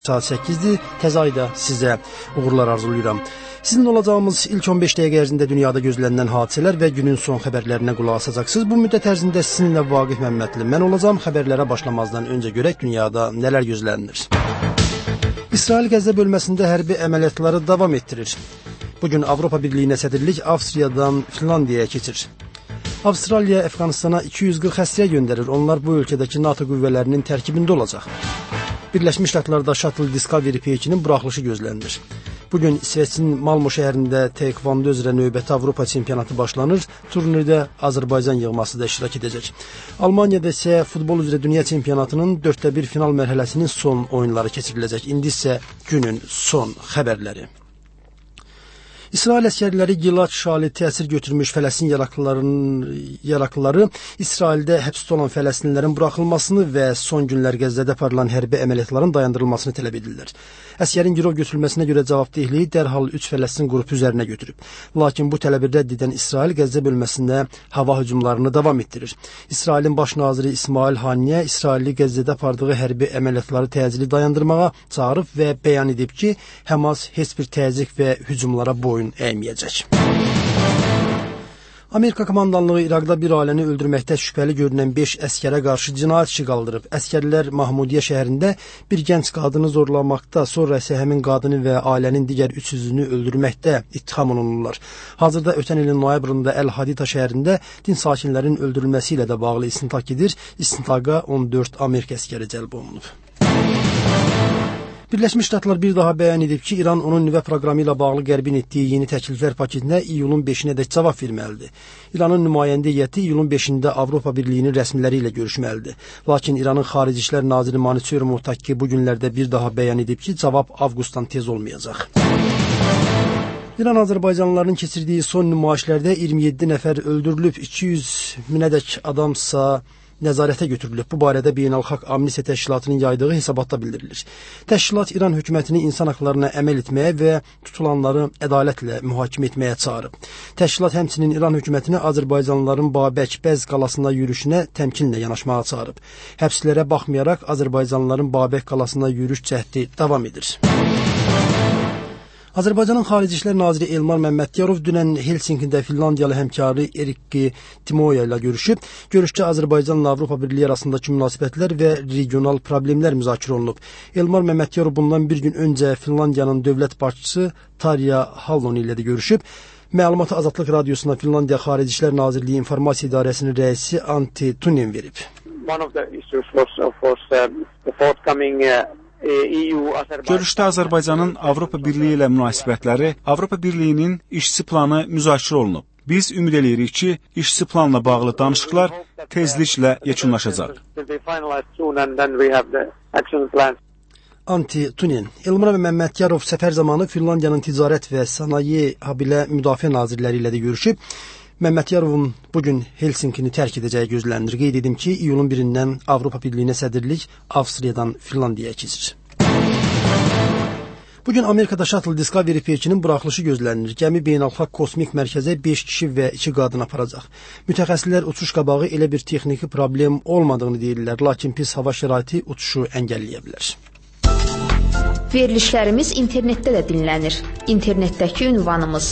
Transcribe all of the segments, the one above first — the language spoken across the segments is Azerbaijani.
Saat 8'dir. Təzə ayda sizə uğurlar arzulayıram. Sizin olacağımız ilk 15 dəqiqə ərzində dünyada gözlənilən hadisələr və günün son xəbərlərinə qulaq asacaqsınız. Bu müddət ərzində sizinlə Vaqif Məmmədli mən olacağım. Xəbərlərə başlamazdan öncə görək dünyada nələr gözlənilir. İsrail Qəzza bölməsində hərbi əməliyyatları davam etdirir. Bugün Avropa Birliyinə sədrlik Avstriyadan Finlandiyaya keçir. Avstraliya Əfqanistana 240 həssəyə göndərir. Onlar bu ölkədəki NATO qüvvələrinin tərkibində olacaq. Birləşmiş Ştatlarda Shuttle Discovery peyçinin buraxılışı gözlənilir. Bugün İsveçin Malmo şəhərində Taekwondo üzrə növbəti Avropa çempionatı başlanır. Turnirdə Azərbaycan yığması da iştirak edəcək. Almaniyada isə futbol üzrə dünya çempionatının 4-1 final mərhələsinin son oyunları keçiriləcək. İndi isə günün son xəbərləri. İsrail əsgərləri Gilad şali təsir götürmüş Fələstin yaraqlıları İsraildə həbsdə olan fələstinlilərin buraxılmasını və son günlər Qəzzədə aparılan hərbi əməliyyatların dayandırılmasını tələb edirlər. Əsgərin girov götürülməsinə görə cavabdehliyi dərhal 3 Fələstin qrupu üzərinə götürüb. Lakin bu tələbi rədd edən İsrail Qəzzə bölməsində hava hücumlarını davam etdirir. İsrailin baş naziri İsmail Haniyə İsrailli Qəzzədə apardığı hərbi əməliyyatları təcili dayandırmağa çağırıb və bəyan edib ki, Həmas heç bir təzyiq və hücumlara boyun əyməyəcək. Amerika komandanlığı İraqda bir ailəni öldürməkdə şübhəli görünən 5 əskərə qarşı cinayət işi qaldırıb. Əskərlər Mahmudiyyə şəhərində bir gənc qadını zorlamaqda, sonra isə həmin qadını və ailənin digər 3 üzvünü öldürməkdə ittiham olunurlar. Hazırda ötən ilin noyabrında Əl-Hadida şəhərində din sakinlərin öldürülməsi ilə də bağlı istintaq gedir. İstintaqa 14 Amerika əskəri cəlb olunub. Birləşmiş Ştatlar bir daha bəyan edib ki, İran onun nüvə proqramı ilə bağlı Qərbin etdiyi yeni təkliflər paketinə iyulun 5-nədək cavab verməlidir. İranın nümayəndə heyəti iyulun 5-də Avropa Birliyinin rəsmiləri ilə görüşməlidir. Lakin İranın Xarici İşlər Naziri Mansour Muttaqi bu günlərdə bir daha bəyan edib ki, cavab avqustdan tez olmayacaq. İran azərbaycanlıların keçirdiyi son nümayişlərdə 27 nəfər öldürülüb, 200 minədək adamsa nəzarətə götürülüb. Bu barədə Beynəlxalq Amnistiya Təşkilatının yaydığı hesabatda bildirilir. Təşkilat İran hökumətini insan haqlarına əməl etməyə və tutulanları ədalətlə mühakimə etməyə çağırıb. Təşkilat həmçinin İran hökumətini Azərbaycanlıların Babək-Bəz qalasına yürüşünə təmkinlə yanaşmağa çağırıb. Həbslərə baxmayaraq Azərbaycanlıların Babək qalasına yürüş cəhdi davam edir. Azərbaycanın Xarici İşlər Naziri Elmar Məmmədiyarov dünən Helsinkidə Finlandiyalı həmkarı Erkki Timoya ilə görüşüb. Görüşdə Azərbaycanla Avropa Birliyi arasındakı münasibətlər və regional problemlər müzakirə olunub. Elmar Məmmədiyarov bundan bir gün öncə Finlandiyanın dövlət başçısı Tarja Halonen ilə də görüşüb. Məlumatı Azadlıq Radiosuna Finlandiya Xarici İşlər Nazirliyi İnformasiya İdarəsinin rəisi Antti Tunen verib. Görüşdə Azərbaycanın Avropa Birliyi ilə münasibətləri, Avropa Birliyinin işçi planı müzakirə olunub. Biz ümid edirik ki, işçi planla bağlı danışıqlar tezliklə yekunlaşacaq. Antti Tunen. Elmar Məmmədiyarov səfər zamanı Finlandiyanın ticarət və sənaye habilə müdafiə nazirləri ilə də görüşüb. Məmmədyarovun bugün Helsinkini tərk edəcəyi gözlənilir. Qeyd edim ki, iyulun 1-dən Avropa Birliyinə sədrlik Avstriyadan Finlandiyaya keçir. Bugün Amerikada Shuttle Discovery peyçinin buraxılışı gözlənilir. Gəmi beynəlxalq kosmik mərkəzə 5 kişi və 2 qadın aparacaq. Mütəxəssislər uçuş qabağı elə bir texniki problem olmadığını deyirlər, lakin pis hava şəraiti uçuşu əngəlləyə bilər. Verilişlərimiz internetdə də dinlənir. İnternetdəki ünvanımız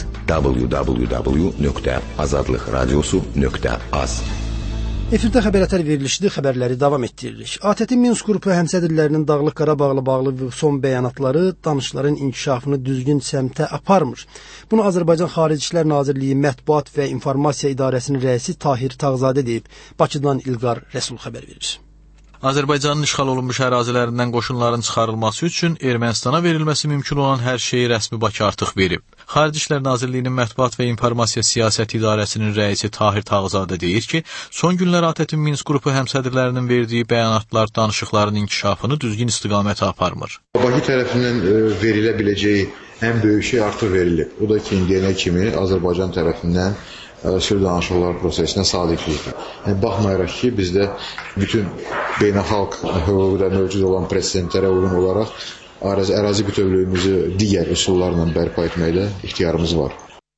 www.azadlıqradiosu.az. Efirdə xəbərətər verilişli xəbərləri davam etdiririk. ATƏT-in Minsk qrupu həmsədrlərinin Dağlıq Qarabağla bağlı son bəyanatları danışıqların inkişafını düzgün səmtə aparmır. Bunu Azərbaycan Xarici İşlər Nazirliyi Mətbuat və İnformasiya İdarəsinin rəisi Tahir Tağzadə deyib. Bakıdan İlqar Rəsul xəbər verir. Azərbaycanın işğal olunmuş ərazilərindən qoşunların çıxarılması üçün Ermənistana verilməsi mümkün olan hər şeyi rəsmi Bakı artıq verib. Xarici İşlər Nazirliyinin Mətbuat və İnformasiya Siyasəti İdarəsinin rəisi Tahir Tağzadə deyir ki, son günlər ATƏT-in Minsk qrupu həmsədrlərinin verdiyi bəyanatlar danışıqların inkişafını düzgün istiqamətə aparmır. Bakı tərəfindən verilə biləcəyi ən böyük şey artıq verilib. O da ki, indiyənə kimi Azərbaycan tərəfindən sülh danışıqları prosesinə sadiqlikdir. Baxmayaraq ki, bizdə bütün beynəlxalq hüquqda mövcud olan presidentlərə uyğun olaraq ərazi bütövlüyümüzü digər üsullarla bərpa etməkdə ixtiyarımız var.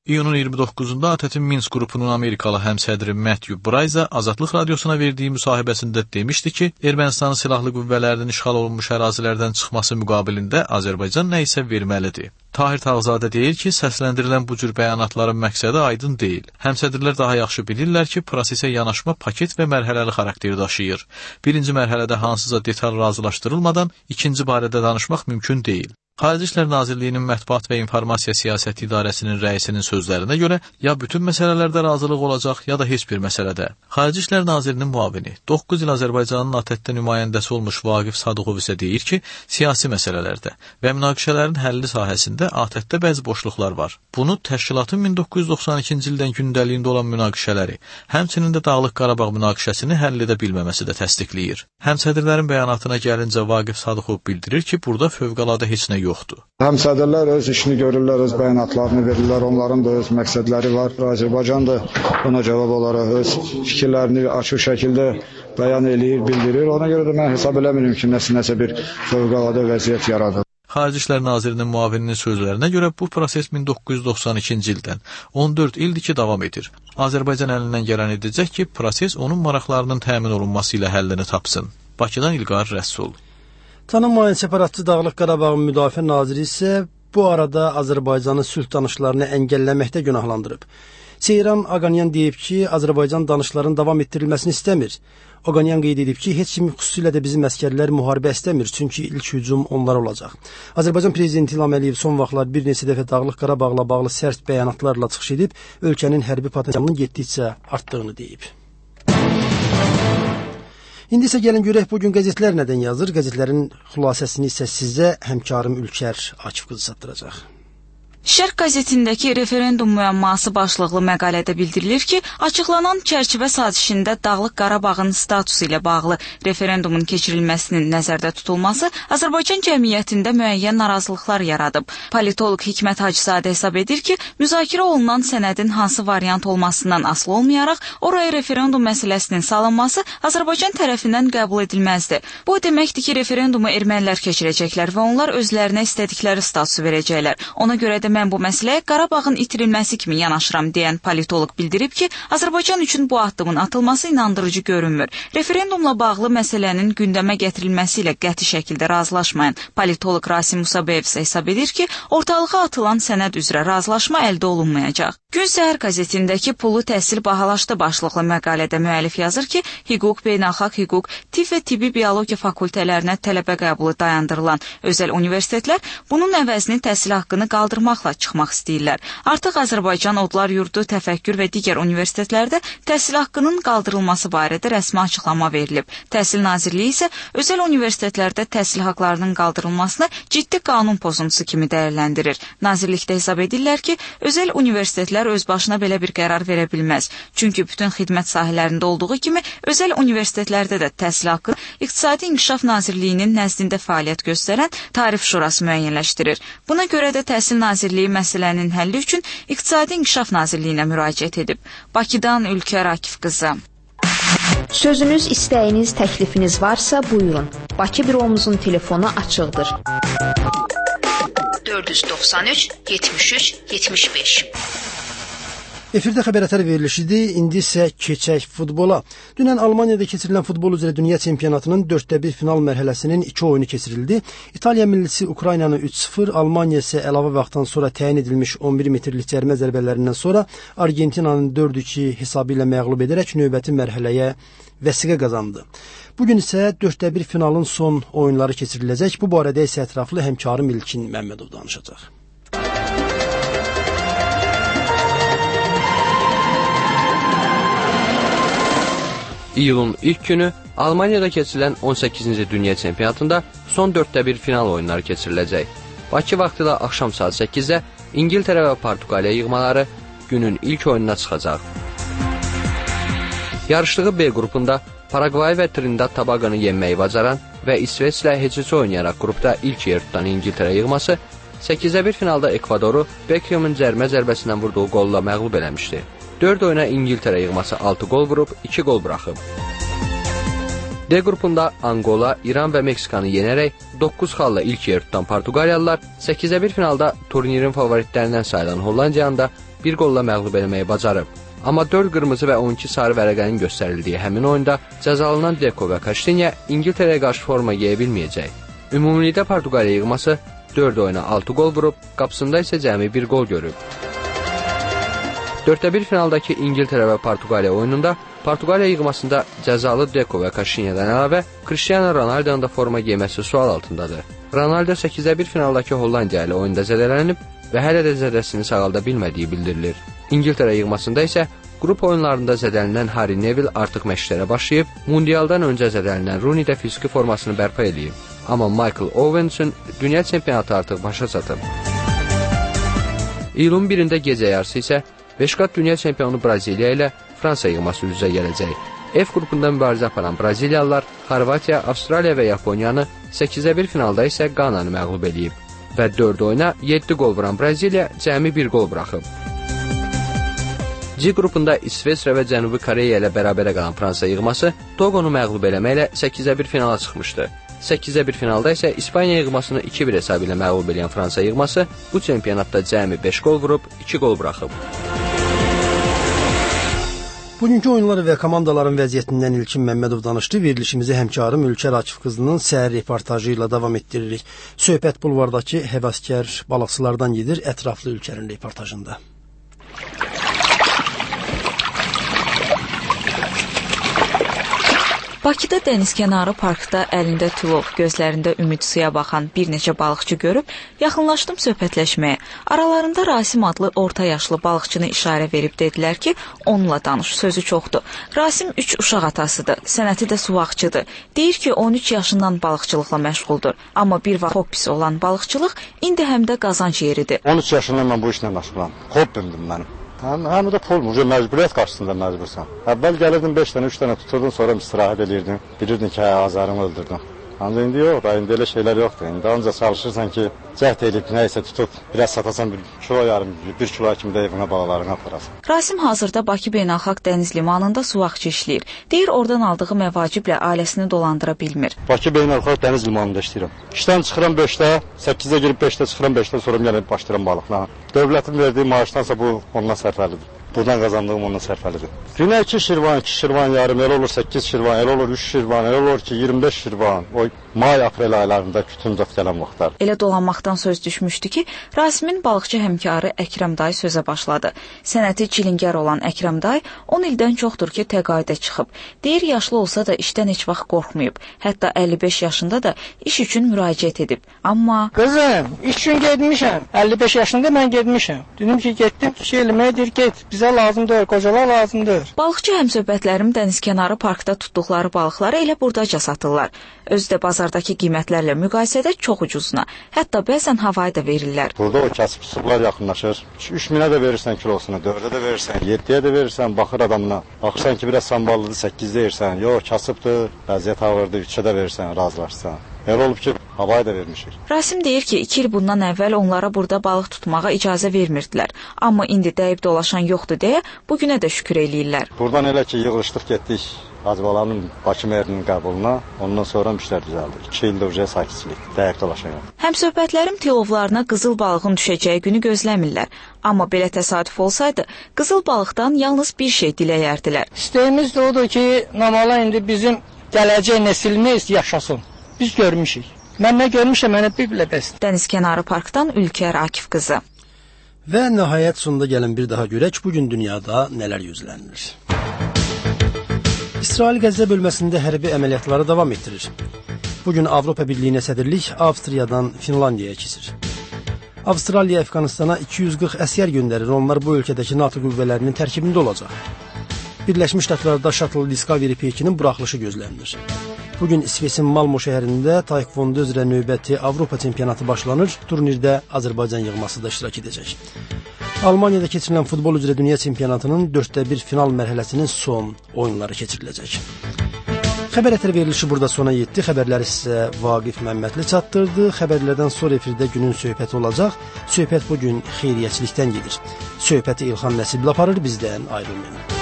İyunun 29-da ATƏT-in Minsk qrupunun Amerikalı həmsədri Matthew Bryce Azadlıq radiosuna verdiyi müsahibəsində demişdi ki, Ermənistanın silahlı qüvvələrinin işğal olunmuş ərazilərdən çıxması müqabilində Azərbaycan nə isə verməlidir. Tahir Tağzadə deyir ki, səsləndirilən bu cür bəyanatların məqsədi aydın deyil. Həmsədrlər daha yaxşı bilirlər ki, prosesə yanaşma paket və mərhələli xarakteri daşıyır. Birinci mərhələdə hansısa detal razılaşdırılmadan ikinci barədə danışmaq mümkün deyil. Xarici İşlər Nazirliyinin Mətbuat və İnformasiya Siyasəti İdarəsinin rəisinin sözlərinə görə ya bütün məsələlərdə razılıq olacaq, ya da heç bir məsələdə. Xarici İşlər Nazirinin müavini 9 il Azərbaycanın ATƏT-də nümayəndəsi olmuş Vaqif Sadıqov isə deyir ki, siyasi məsələlərdə və münaqişələrin həlli sahəsində ATƏT-də bəzi boşluqlar var. Bunu təşkilatın 1992-ci ildən gündəliyində olan münaqişələri, həmçinin də Dağlıq Qarabağ münaqişəsini həll edə bilməməsi də təsdiqləyir. Həmsədrlərin bəyanatına gəlincə Vaqif Sadıqov bildirir ki, burada fövqəladə heç nə yoxdur. Həmsədrlər öz işini görürlər, öz bəyanatlarını verirlər, onların da öz məqsədləri var. Azərbaycan da buna cavab olaraq öz fikirlərini açıq şəkildə bəyan eləyir, bildirir. Ona görə də mən hesab eləmirəm ki, nəsə bir fövqəladə vəziyyət yaradır. Xarici İşlər Nazirinin müavininin sözlərinə görə bu proses 1992-ci ildən 14 ildir ki, davam edir. Azərbaycan əlindən gələn edəcək ki, proses onun maraqlarının təmin olunması ilə həllini tapsın. Bakıdan İlqar Rəsul. Tanınmayan separatçı Dağlıq Qarabağın müdafiə naziri isə bu arada Azərbaycanın sülh danışıqlarını əngəlləməkdə günahlandırıb. Seyran Aqanyan deyib ki, Azərbaycan danışıqların davam etdirilməsini istəmir. Aqanyan qeyd edib ki, heç kim xüsusilə də bizim əskərlər müharibə istəmir, çünki ilk hücum onlar olacaq. Azərbaycan prezidenti İlham Əliyev son vaxtlar bir neçə dəfə Dağlıq Qarabağla bağlı sərt bəyanatlarla çıxış edib, ölkənin hərbi potensialının getdikcə artdığını deyib. İndi isə gəlin görək bugün qəzetlər nədən yazır. Qəzetlərin xülasəsini isə sizə həmkarım Ülkər Akif qızı çatdıracaq. Şərq qəzetindəki referendum müəmması başlıqlı məqalədə bildirilir ki, açıqlanan çərçivə sazişində Dağlıq Qarabağın statusu ilə bağlı referendumun keçirilməsinin nəzərdə tutulması Azərbaycan cəmiyyətində müəyyən narazılıqlar yaradıb. Politoloq Hikmət Hacızadə hesab edir ki, müzakirə olunan sənədin hansı variant olmasından asılı olmayaraq, oraya referendum məsələsinin salınması Azərbaycan tərəfindən qəbul edilməzdir. Bu deməkdir ki, referendumu ermənilər keçirəcəklər və onlar özlərinə istədikləri statusu verəcəklər. Ona görə də mən bu məsələyə Qarabağın itirilməsi kimi yanaşıram deyən politoloq bildirib ki, Azərbaycan üçün bu addımın atılması inandırıcı görünmür. Referendumla bağlı məsələnin gündəmə gətirilməsi ilə qəti şəkildə razılaşmayan politoloq Rasim Musabeyev isə hesab edir ki, ortalığa atılan sənəd üzrə razılaşma əldə olunmayacaq. Gün Səhər qəzetindəki pulu təhsil bahalaşdı başlıqlı məqalədə müəllif yazır ki, hüquq, beynəlxalq hüquq, tibb və tibbi biologiya fakültələrinə tələbə qəbulu dayandırılan özəl universitetlər bunun əvəzini təhsil haqqını qaldırmaqla çıxmaq istəyirlər. Artıq Azərbaycan Odlar Yurdu, Təfəkkür və digər universitetlərdə təhsil haqqının qaldırılması barədə rəsmi açıqlama verilib. Təhsil Nazirliyi isə özəl universitetlərdə təhsil haqqlarının qaldırılmasını ciddi qanun pozuntusu kimi dəyərləndirir. Nazirlikdə hesab edirlər ki, özəl universitetlər öz başına belə bir qərar verə bilməz. Çünki bütün xidmət sahələrində olduğu kimi özəl universitetlərdə də təhsil haqqı İqtisadi İnkişaf Nazirliyinin nəzdində fəaliyyət göstərən Tarif Şurası müəyyənləşdirir. Buna görə də Təhsil Nazirliyi məsələnin həlli üçün İqtisadi İnkişaf Nazirliyinə müraciət edib. Bakıdan Ülkər Akif qızı. Sözünüz, istəyiniz, təklifiniz varsa buyurun. Bakı büromuzun telefonu açıqdır. 493 73 75. Efirdə xəbərətər verilişidir. İndi isə keçək futbola. Dünən Almaniyada keçirilən futbol üzrə dünya çempionatının 4-1 final mərhələsinin 2 oyunu keçirildi. İtaliya millisi Ukraynanı 3-0, Almaniya isə əlavə vaxtdan sonra təyin edilmiş 11 metrlik cərimə zərbələrindən sonra Argentinanın 4-2 hesabı ilə məğlub edərək növbəti mərhələyə vəsiqə qazandı. Bugün isə 4-1 finalın son oyunları keçiriləcək. Bu barədə isə ətraflı həmkarım İlkin Məmmədov danışacaq. İyulun ilk günü Almaniyada keçirilən 18-ci dünya çempionatında son 4-1 final oyunları keçiriləcək. Bakı vaxtı da axşam saat 8-də İngiltərə və Portuqaliya yığmaları günün ilk oyununa çıxacaq. Yarışdığı B qrupunda Paragvay və Trinidad Tobago'nu yenməyi bacaran və İsveçlə heç-heç oynayaraq qrupda ilk yer tutan İngiltərə yığması 8-1 finalda Ekvadoru Beckham'ın cərimə zərbəsindən vurduğu qolla məğlub eləmişdi. 4 oyuna İngiltərə yığması 6 gol vurub, 2 gol buraxıb. D qrupunda Angola, İran və Meksikanı yenərək 9 xalla ilk yer tutan Portuqaliyalılar 8-1 finalda turnirin favoritlərindən sayılan Hollandiyanı da bir qolla məğlub etməyi bacarıb. Amma 4 qırmızı və 12 sarı vərəqənin göstərildiyi həmin oyunda cəzalanan Deco və Caixinha İngiltərəyə qarşı forma geyə bilməyəcək. Ümumilikdə Portuqaliya yığması 4 oyuna 6 qol vurub, qapısında isə cəmi 1 qol görüb. 4-1 finaldakı İngiltərə və Portuqaliya oyununda Portuqaliya yığmasında cəzalı Deco və Caixinhadan əlavə Cristiano Ronaldo'nun da forma geyməsi sual altındadır. Ronaldo 8-1 finaldakı Hollandiya ilə oyunda zədələnib və hələ də zədəsini sağalda bilmədiyi bildirilir. İngiltərə yığmasında isə qrup oyunlarında zədələnən Harry Neville artıq məşqlərə başlayıb, mundialdan öncə zədələnən Rooney də fiziki formasını bərpa edib. Amma Michael Owen üçün dünya çempionatı artıq başa çatıb. İyulun 1-də gecə yarısı isə Beşqat dünya çempionu Braziliya ilə Fransa yığması üzrə gələcək. F qrupunda mübarizə aparan Braziliyalılar Xorvatiya, Avstraliya və Yaponiyanı, 8-1 finalda isə Qananı məğlub edib və 4 oyuna 7 qol vuran Braziliya cəmi 1 qol buraxıb. C qrupunda İsveçrə və Cənubi Koreya ilə bərabərə qalan Fransa yığması Toqonu məğlub eləməklə 8-1 finala çıxmışdı. 8-1 finalda isə İspaniya yığmasını 2-1 hesabı ilə məğlub edən Fransa yığması bu çempionatda cəmi 5 qol vurub, 2 qol buraxıb. Bugünkü oyunlar və komandaların vəziyyətindən İlkin Məmmədov danışdı. Verilişimizi həmkarım Ülkər Akif qızının səhər reportajı ilə davam etdiririk. Söhbət bulvardakı həvəskar balıqçılardan gedir, ətraflı Ülkərin reportajında. Bakıda dənizkənarı parkda əlində tilov, gözlərində ümid suya baxan bir neçə balıqçı görüb, yaxınlaşdım söhbətləşməyə. Aralarında Rasim adlı orta yaşlı balıqçını işarə verib dedilər ki, onunla danış, sözü çoxdur. Rasim 3 uşaq atasıdır, sənəti də suvaqçıdır. Deyir ki, 13 yaşından balıqçılıqla məşğuldur. Amma bir vaxt hobbisi olan balıqçılıq indi həm də qazanc yeridir. 13 yaşından mən bu işlə məşğulam. Hobbimdir mənim. Həm də pul məcburiyyət qarşısında məcbursan. Əvvəl gəlirdin 5 dənə, 3 dənə tuturdun, sonra istirahət edirdin. Bilirdin ki, azarımı öldürdün. Ancaq indi yox, indi elə şeylər yoxdur. İndi ancaq çalışırsan ki, cəhd edib nəysə tutub, biraz satasan 1 kilo yarım, 1 kilo kimi də evinə balalarını aparasan. Rasim hazırda Bakı Beynəlxalq Dəniz Limanında suvaqçı işləyir. Deyir, oradan aldığı məvaciblə ailəsini dolandıra bilmir. Bakı Beynəlxalq Dəniz Limanında işləyirəm. İşdən çıxıram 5-də, 8-də girib 5-də çıxıram, 5-dən sonra gəlib başlayıram balıqla. Dövlətin verdiyi maaşdansa bu ondan sərfəlidir. Buradan qazandığım ondan sərfəlidir. Günə 2 şirvan yarım, elə olur 8 şirvan, elə olur 3 şirvan, elə olur ki 25 şirvan. O may-aprel aylarında kütüncət gələn vaxtlar. Elə dolanmaqdan söz düşmüşdü ki, Rasimin balıqçı həmkarı Əkrəm dayı sözə başladı. Sənəti çilingər olan Əkrəm dayı 10 ildən çoxdur ki, təqaüdə çıxıb. Deyir, yaşlı olsa da işdən heç vaxt qorxmayıb. Hətta 55 yaşında da iş üçün müraciət edib. Amma qızım, iş üçün getmişəm. 55 yaşında mən getmişəm. Dedim ki, getdim, şey eləməkdir, get. Bizə lazımdır, qocalar lazımdır. Balıqçı həmsöhbətlərim dənizkənarı parkda tutduqları balıqları elə burdaca satırlar. Özü də bazardakı qiymətlərlə müqayisədə çox ucuzuna. Hətta bəzən havayı da verirlər. Burada o kasıb sular yaxınlaşır. 3000-ə də verirsən kilosunu, 4-ə də verirsən, 7-yə də verirsən, baxır adamına. Baxırsan ki, biraz samballıdır, 8 deyirsən. Yox, kasıbdır, vəziyyət ağırdır, 3-ə də verirsən, razılaşsan. Elə olub ki, havayı da vermişik. Rasim deyir ki, 2 il bundan əvvəl onlara burada balıq tutmağa icazə vermirdilər. Amma indi dəyib dolaşan yoxdur deyə bugünə də şükür eləyirlər. Buradan elə ki, yığılışdıq getdik Hacıbalanın Bakı merinin qəbuluna, ondan sonra işlər düzəldi. 2 ildə uca sakitçilik, dəyib dolaşan yox. Həmsöhbətlərim tilovlarına qızıl balığın düşəcəyi günü gözləmirlər. Amma belə təsadüf olsaydı, qızıl balıqdan yalnız bir şey diləyərdilər. İstəyimiz də odur ki, namala indi bizim gələcək nəsilimiz yaşasın. Biz görmüşük. Mən nə görmüşəm, mənə bir bilə bəs. Dənizkənarı parkdan Ülkər Akif qızı. Və nəhayət sonunda gəlin bir daha görək, bugün dünyada nələr gözlənilir. İsrail Qəzza bölməsində hərbi əməliyyatları davam etdirir. Bugün Avropa Birliyinə sədrlik Avstriyadan Finlandiyaya keçir. Avstraliya Əfqanistana 240 əsgər göndərir, onlar bu ölkədəki NATO qüvvələrinin tərkibində olacaq. Birləşmiş Ştatlarda Shuttle Discovery Pekinin buraxılışı gözlənilir. Bugün İsveçin Malmo şəhərində taekvondo üzrə növbəti Avropa çempionatı başlanır. Turnirdə Azərbaycan yığması da iştirak edəcək. Almaniyada keçirilən futbol üzrə dünya çempionatının 4-1 final mərhələsinin son oyunları keçiriləcək. Xəbər ətər verilişi burada sona yetdi. Xəbərləri sizə Vaqif Məmmədli çatdırdı. Xəbərlərdən sonra efirdə günün söhbəti olacaq. Söhbət bugün xeyriyyəçilikdən gedir. Söhbəti İlxan Nəsibli aparır, bizdən ayrılmayın.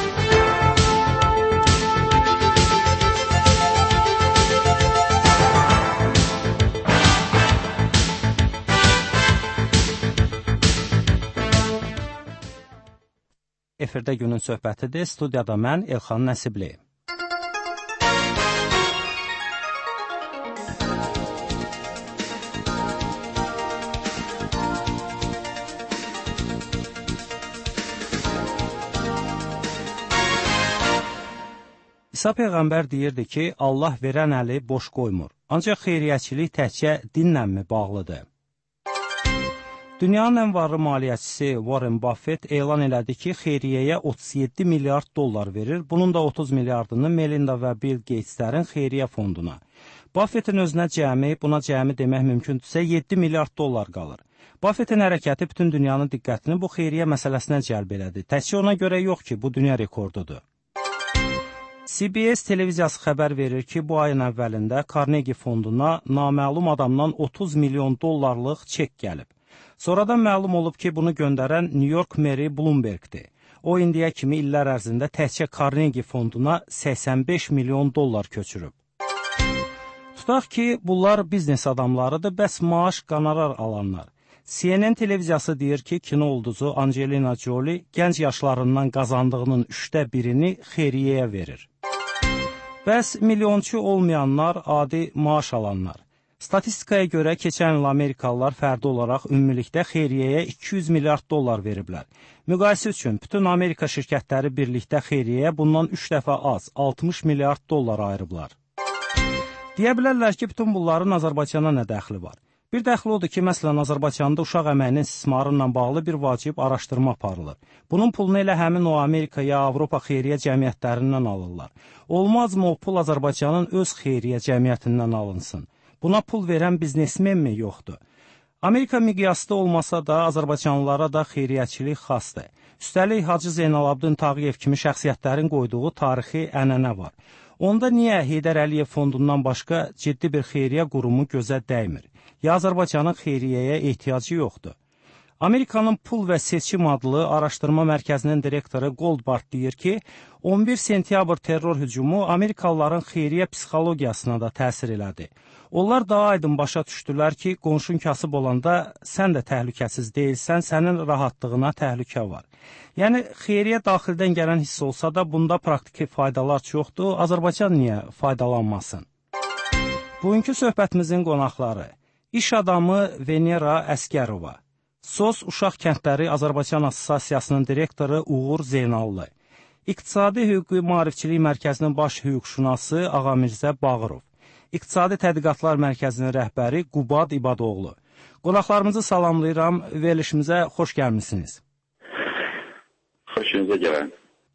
Efirdə günün söhbətidir. Studiyada mən Elxan Nəsibli. İsa Peyğəmbər deyirdi ki, Allah verən əli boş qoymur. Ancaq xeyriyyəçilik təkcə dinlənmi bağlıdır. Dünyanın ən varlı maliyyəçisi Warren Buffett elan elədi ki, xeyriyyəyə 37 milyard dollar verir. Bunun da 30 milyardını Melinda və Bill Gateslərin xeyriyyə fonduna. Buffettin özünə buna cəmi demək mümkündürsə 7 milyard dollar qalır. Buffettin hərəkəti bütün dünyanın diqqətini bu xeyriyyə məsələsinə cəlb elədi. Təkcə ona görə yox ki, bu dünya rekordudur. CBS televiziyası xəbər verir ki, bu ayın əvvəlində Carnegie fonduna naməlum adamdan 30 milyon dollarlıq çek gəlib. Sonradan məlum olub ki, bunu göndərən New York meri Bloomberg'dir. O, indiyə kimi illər ərzində təkcə Carnegie fonduna 85 milyon dollar köçürüb. Tutaq ki, bunlar biznes adamlarıdır, bəs maaş qonorar alanlar. CNN televiziyası deyir ki, kino ulduzu Angelina Jolie gənc yaşlarından qazandığının 1/3-ni xeyriyyəyə verir. Bəs milyonçu olmayanlar, adi maaş alanlar. Statistikaya görə keçən il Amerikalılar fərdi olaraq ümumilikdə xeyriyyəyə 200 milyard dollar veriblər. Müqayisə üçün bütün Amerika şirkətləri birlikdə xeyriyyəyə bundan 3 dəfə az, 60 milyard dollar ayırıblar. Deyə bilərlər ki, bütün bunların Azərbaycana nə dəxli var? Bir dəxli odur ki, məsələn, Azərbaycanda uşaq əməyinin istismarı ilə bağlı bir vacib araşdırma aparılır. Bunun pulunu elə həmin o Amerika ya Avropa xeyriyyə cəmiyyətlərindən alırlar. Olmazmı o pul Azərbaycanın öz xeyriyyə cəmiyyətindən alınsın? Buna pul verən biznesmenmi yoxdur? Amerika miqyasda olmasa da Azərbaycanlılara da xeyriyyəçilik xasdır. Üstəlik, Hacı Zeynalabdin Tağıyev kimi şəxsiyyətlərin qoyduğu tarixi ənənə var. Onda niyə Heydər Əliyev fondundan başqa ciddi bir xeyriyyə qurumu gözə dəymir? Ya Azərbaycanın xeyriyyəyə ehtiyacı yoxdur? Amerikanın Pul və Seçim adlı araşdırma mərkəzinin direktoru Goldbart deyir ki, 11 sentyabr terror hücumu Amerikalıların xeyriyyə psixologiyasına da təsir elədi. Onlar daha aydın başa düşdülər ki, qonşun kasıb olanda sən də təhlükəsiz deyilsən, sənin rahatlığına təhlükə var. Yəni, xeyriyyə daxildən gələn hiss olsa da, bunda praktiki faydalar çoxdur, Azərbaycan niyə faydalanmasın? Bugünkü söhbətimizin qonaqları, iş adamı Venera Əskərova, SOS Uşaq Kəndləri Azərbaycan Assosiasiyasının direktoru Uğur Zeynallı, İqtisadi Hüquqi Maarifçilik Mərkəzinin baş hüquqşünası Ağamirzə Bağırov, İqtisadi Tədqiqatlar Mərkəzinin rəhbəri Qubad İbadoğlu. Qonaqlarımızı salamlayıram, verilişimizə xoş gəlmişsiniz. Xoşunuza gələn.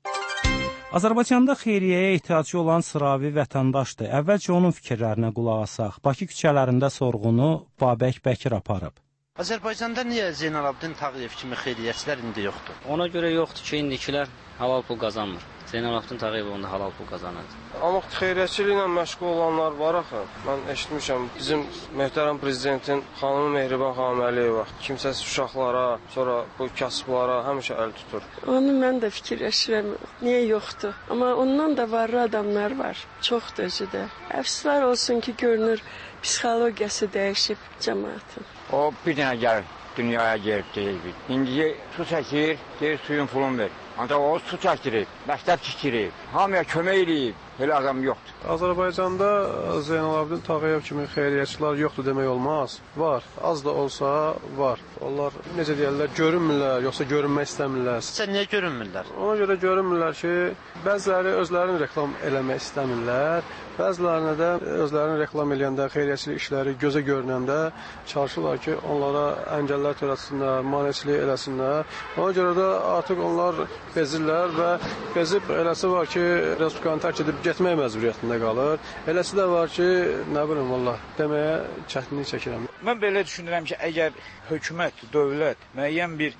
Azərbaycanda xeyriyyəyə ehtiyacı olan sıravi vətəndaşdır. Əvvəlcə onun fikirlərinə qulaq asaq. Bakı küçələrində sorğunu Babək Bəkir aparıb. Azərbaycanda niyə Zeynalabdin Tağıyev kimi xeyriyyəçilər indi yoxdur? Ona görə yoxdur ki, indikilər halal pul qazanmır. Zeynalabdin Tağıyev onda halal pul qazanır. Amma xeyriyyəçiliklə məşğul olanlar var axı. Mən eşitmişəm, bizim möhtərəm prezidentin xanımı Mehriban xanım Əliyeva kimsəsiz uşaqlara, sonra bu kasıblara həmişə əl tutur. Onu mən də fikirləşirəm, niyə yoxdur? Amma ondan da varlı adamlar var, çoxdur özü də. Əfsuslar olsun ki, görünür, psixologiyası dəyişib cəmaatın. O bir dənə gəlir, dünyaya gelib deyil. İndi su çəkir, deyir suyun pulunu ver. Ancaq o su çəkirib, məktəb tikirib, hamıya kömək eləyib, elə adam yoxdur. Azərbaycanda Zeynalabdin Tağıyev kimi xeyriyyəçilər yoxdur demək olmaz. Var, az da olsa var. Onlar necə deyirlər, görünmürlər, yoxsa görünmək istəmirlər. Sən niyə görünmürlər? Ona görə görünmürlər ki, bəziləri özlərini reklam eləmək istəmirlər. Bəzilərinə də özlərini reklam eləyəndə, xeyriyyəçilik işləri gözə görünəndə çalışırlar ki, onlara əngəllər törətsinlər, maneçilik eləsinlər. Ona görə də artıq onlar bezirlər və bezib eləsi var ki, Respublikanı tərk edib getmək məcburiyyətində qalır. Eləsi də var ki, nə bilim valla, deməyə çətinlik çəkirəm. Mən belə düşünürəm ki, əgər hökumət, dövlət müəyyən bir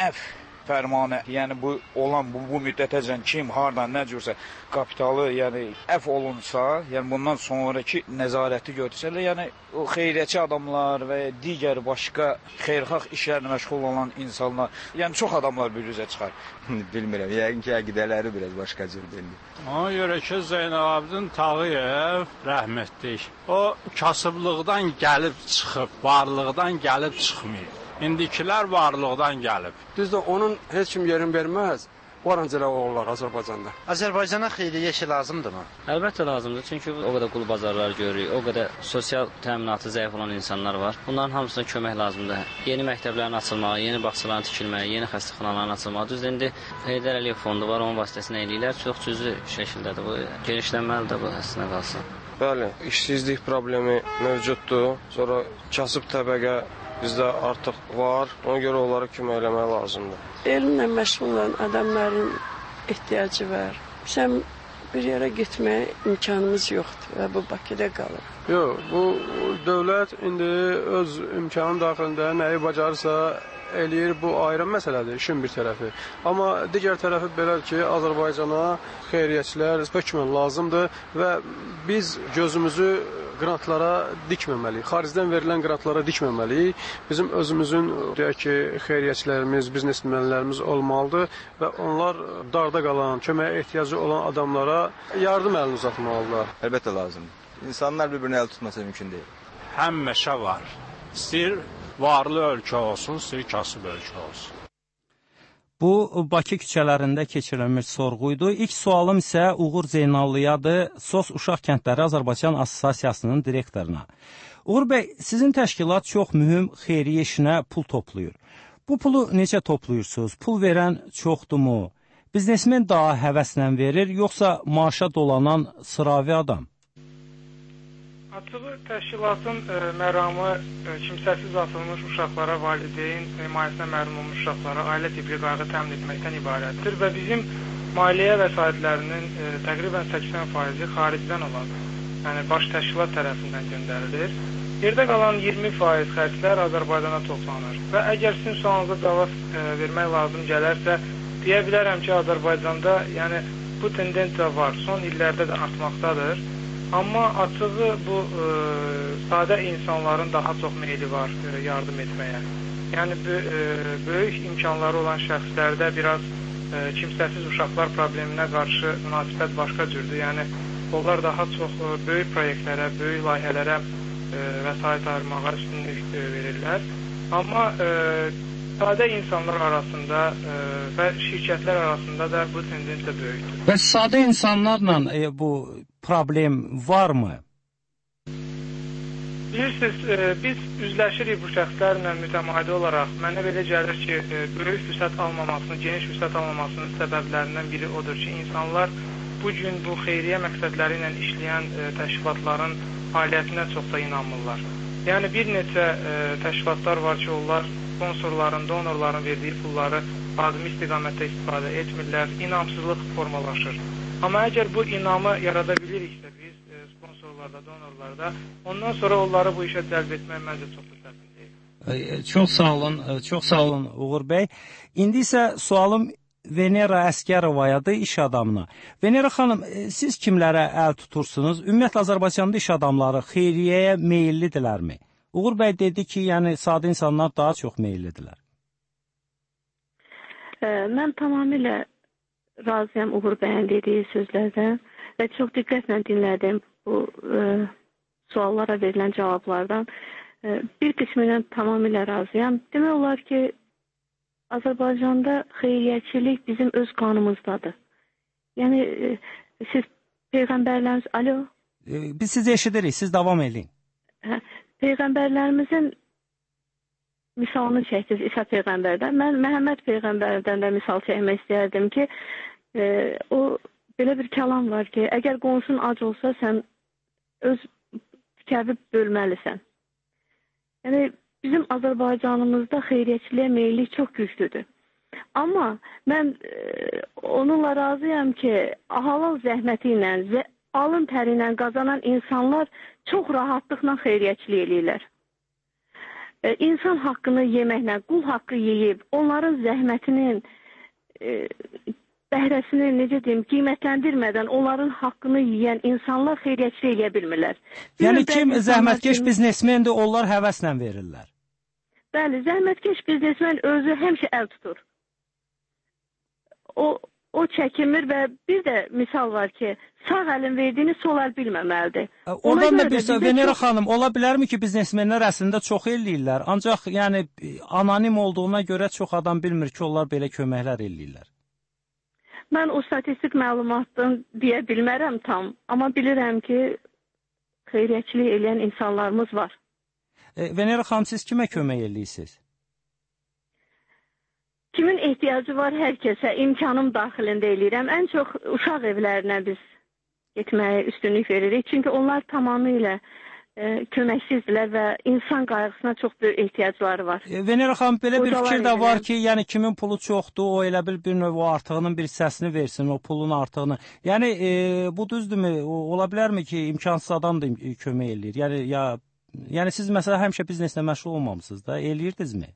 fərmanı, yəni bu olan bu müddətəcən kim, hardan, nə cürsə kapitalı, yəni əf olunsa, yəni bundan sonraki nəzarəti götürsələr, yəni o xeyriyyəçi adamlar və digər başqa xeyirxah işlərlə məşğul olan insanlar, yəni çox adamlar bir üzə çıxar. Bilmirəm, yəqin ki, əqidələri biraz başqa cürdür. Ona görə ki, Zeynalabdin Tağıyev rəhmətlik, o kasıblıqdan gəlib çıxıb, varlıqdan gəlib çıxmayıb. İndikilər varlıqdan gəlib. Düzdür, onun heç kim yerin verməz. Varancılar olurlar Azərbaycanda. Azərbaycana xeyriyyə işi lazımdırmı? Əlbəttə lazımdır, çünki o qədər qul bazarlar görürük, o qədər sosial təminatı zəif olan insanlar var. Bunların hamısına kömək lazımdır. Yeni məktəblərin açılmağı, yeni bağçaların tikilməyi, yeni xəstəxanaların açılmağı. Düzdür, indi Heydər Əliyev fondu var, onun vasitəsilə eləyirlər. Çox cüzi şəkildədir bu. Genişlənməlidir bu əslində qalsın. Bəli, işsizlik problemi mövcuddur. Sonra kasıb təbəqə bizdə artıq var. Ona görə onlara kömək eləmək lazımdır. Elmlə məşğul olan adamların ehtiyacı var. Sən bir yerə getməyə imkanımız yoxdur və bu Bakıda qalır. Yox, bu dövlət indi öz imkanı daxilində nəyi bacarırsa eləyir, bu ayrı məsələdir, işin bir tərəfi. Amma digər tərəfi belədir ki, Azərbaycana xeyriyyəçilər hökmən lazımdır və biz gözümüzü qrantlara dikməməliyik. Xaricdən verilən qrantlara dikməməliyik. Bizim özümüzün deyək ki, xeyriyyəçilərimiz, biznesmenlərimiz olmalıdır və onlar darda qalan, köməyə ehtiyacı olan adamlara yardım əlini uzatmalıdırlar. Əlbəttə lazımdır. İnsanlar bir-birini əl tutması mümkün deyil. Həmişə var. İstəyir varlı ölkə olsun, istəyir kasıb ölkə olsun. Bu, Bakı küçələrində keçirilmiş sorğuydu. İlk sualım isə Uğur Zeynallıyadır, SOS Uşaq Kəndləri Azərbaycan Assosiasiyasının direktoruna. Uğur bəy, sizin təşkilat çox mühüm xeyri işinə pul toplayır. Bu pulu necə toplayırsınız? Pul verən çoxdurmu? Biznesmen daha həvəslə verir, yoxsa maaşa dolanan sıravi adam? Açığı təşkilatın məramı kimsəsiz atılmış uşaqlara, valideyn himayəsinə məhrum olmuş uşaqlara ailə tipli qayğı təmin etməkdən ibarətdir və bizim maliyyə vəsaitlərinin təqribən 80% xaricdən olan, yəni baş təşkilat tərəfindən göndərilir. Yerdə qalan 20% xərclər Azərbaycana toplanır və əgər sizin sualınıza cavab vermək lazım gələrsə, deyə bilərəm ki, Azərbaycanda yəni bu tendensiya var, son illərdə də artmaqdadır. Amma açığı bu sadə insanların daha çox meyli var yardım etməyə. Yəni böyük imkanları olan şəxslərdə biraz kimsəsiz uşaqlar probleminə qarşı münasibət başqa cürdür. Yəni onlar daha çox böyük proyektlərə, böyük layihələrə vəsait ayırmağa üstünlük verirlər. Amma sadə insanlar arasında və şirkətlər arasında da bu tendensiya böyükdür. Və sadə insanlarla bu problem varmı? Bilirsiniz, biz üzləşirik bu şəxslərlə mütəmadi olaraq. Mənə belə gəlir ki, böyük fürsət almamasının, geniş fürsət almamasının səbəblərindən biri odur ki, insanlar bugün bu xeyriyyə məqsədləri ilə işləyən təşkilatların fəaliyyətinə çox da inanmırlar. Yəni bir neçə təşkilatlar var ki, onlar sponsorların, donorların verdiyi pulları lazımi istiqamətdə istifadə etmirlər, inamsızlıq formalaşır. Amma əgər bu inamı yarada biliriksə biz sponsorlarda, donorlarda, ondan sonra onları bu işə cəlb etmək məncə çox da çətin deyil. Çox sağ olun Uğur bəy. İndi isə sualım Venera Əskərovayadır, iş adamına. Venera xanım, siz kimlərə əl tutursunuz? Ümumiyyətlə Azərbaycanda iş adamları xeyriyyəyə meyillidirlərmi? Uğur bəy dedi ki, yəni sadə insanlar daha çox meyillidirlər. Mən tamamilə razıyam Uğur bəyin dediyi sözlərdən və çox diqqətlə dinlədim bu suallara verilən cavablardan. Bir qismindən tamamilə razıyam. Demək olar ki, Azərbaycanda xeyriyyəçilik bizim öz qanımızdadır. Yəni, siz Peyğəmbərlərimiz... Alo? Biz sizi eşidirik, siz davam edin. Peyğəmbərlərimizin misalını çəkdiniz İsa Peyğəmbərdən. Mən Məhəmməd Peyğəmbərdən də misal çəkmək istəyərdim ki, o belə bir kəlam var ki, əgər qonşun ac olsa, sən öz tikəvi bölməlisən. Yəni, bizim Azərbaycanımızda xeyriyyəçiliyə meyillik çox güclüdür. Amma mən onunla razıyam ki, halal zəhməti ilə, alın təri ilə qazanan insanlar çox rahatlıqla xeyriyyəçilik eləyirlər. İnsan haqqını yeməklə, qul haqqı yeyib, onların zəhmətinin bəhrəsini, necə deyim, qiymətləndirmədən onların haqqını yeyən insanlar xeyriyyəçilik eləyə bilmirlər. Yəni kim zəhmətkeş biznesmendir, onlar həvəslə verirlər. Bəli, zəhmətkeş biznesmen özü həmişə əl tutur. O çəkinmir və bir də misal var ki, sağ əlin verdiyini sol əl bilməməlidir. Oradan da bir Venera xanım, ola bilərmi ki, biznesmenlər əslində çox eləyirlər, ancaq yəni anonim olduğuna görə çox adam bilmir ki, onlar belə köməklər eləyirlər. Mən o statistik məlumatdan deyə bilmərəm tam, amma bilirəm ki, xeyriyyəçilik eləyən insanlarımız var. Venera xanım, siz kimə kömək eləyirsiniz? Kimin ehtiyacı var hər kəsə imkanım daxilində eləyirəm. Ən çox uşaq evlərinə biz getməyə üstünlük veririk. Çünki onlar tamamilə köməksizdirlər və insan qayğısına çox böyük ehtiyacları var. Venera xanım, belə bir fikir də var ki, yəni kimin pulu çoxdur, o elə bir növ o artığının bir hissəsini versin, o pulun artığını. Yəni bu düzdürmü? Ola bilərmi ki, imkansız adam da kömək eləyir? Yəni siz məsələn həmişə bizneslə məşğul olmamısınız da, eləyirdinizmi?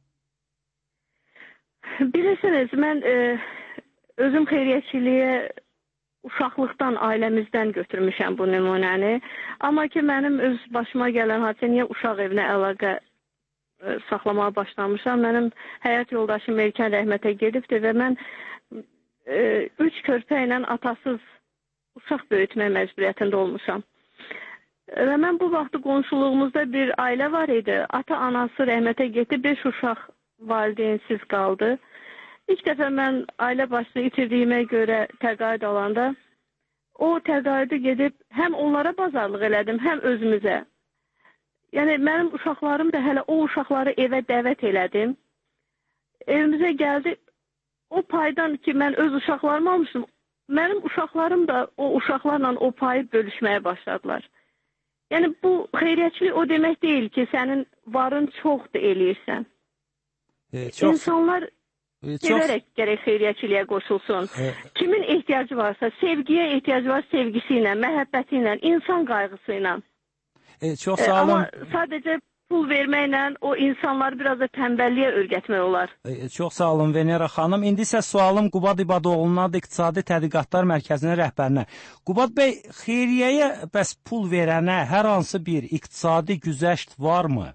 Bilirsiniz, mən özüm xeyriyyəçiliyə uşaqlıqdan, ailəmizdən götürmüşəm bu nümunəni. Amma ki, mənim öz başıma gələn hadisə niyə uşaq evinə əlaqə saxlamağa başlamışam. Mənim həyat yoldaşım erkən rəhmətə gedibdir və mən 3 körpə ilə atasız uşaq böyütmə məcburiyyətində olmuşam. Və mən bu vaxtı qonşuluğumuzda bir ailə var idi. Ata-anası rəhmətə getdi, 5 uşaq valideynsiz qaldı. İlk dəfə mən ailə başını itirdiyimə görə təqaüd alanda, o təqaüdü gedib həm onlara bazarlıq elədim, həm özümüzə. Yəni, mənim uşaqlarım da hələ o uşaqları evə dəvət elədim. Evimizə gəldi, o paydan ki, mən öz uşaqlarımı almışdım, mənim uşaqlarım da o uşaqlarla o payı bölüşməyə başladılar. Yəni, bu xeyriyyəçilik o demək deyil ki, sənin varın çoxdur eləyirsən. İnsanlar severək gərək xeyriyyəçiliyə qoşulsun. Kimin ehtiyacı varsa, sevgiyə ehtiyacı var, sevgisi ilə, məhəbbəti ilə, insan qayğısı ilə. Çox sağ olun. Amma sadəcə pul verməklə o insanları biraz da tənbəlliyə öyrətmək olar. Çox sağ olun Venera xanım. İndi isə sualım Qubad İbadoğlu'na, İqtisadi Tədqiqatlar Mərkəzinin rəhbərinə. Qubad bəy, xeyriyyəyə bəs pul verənə hər hansı bir iqtisadi güzəşt varmı?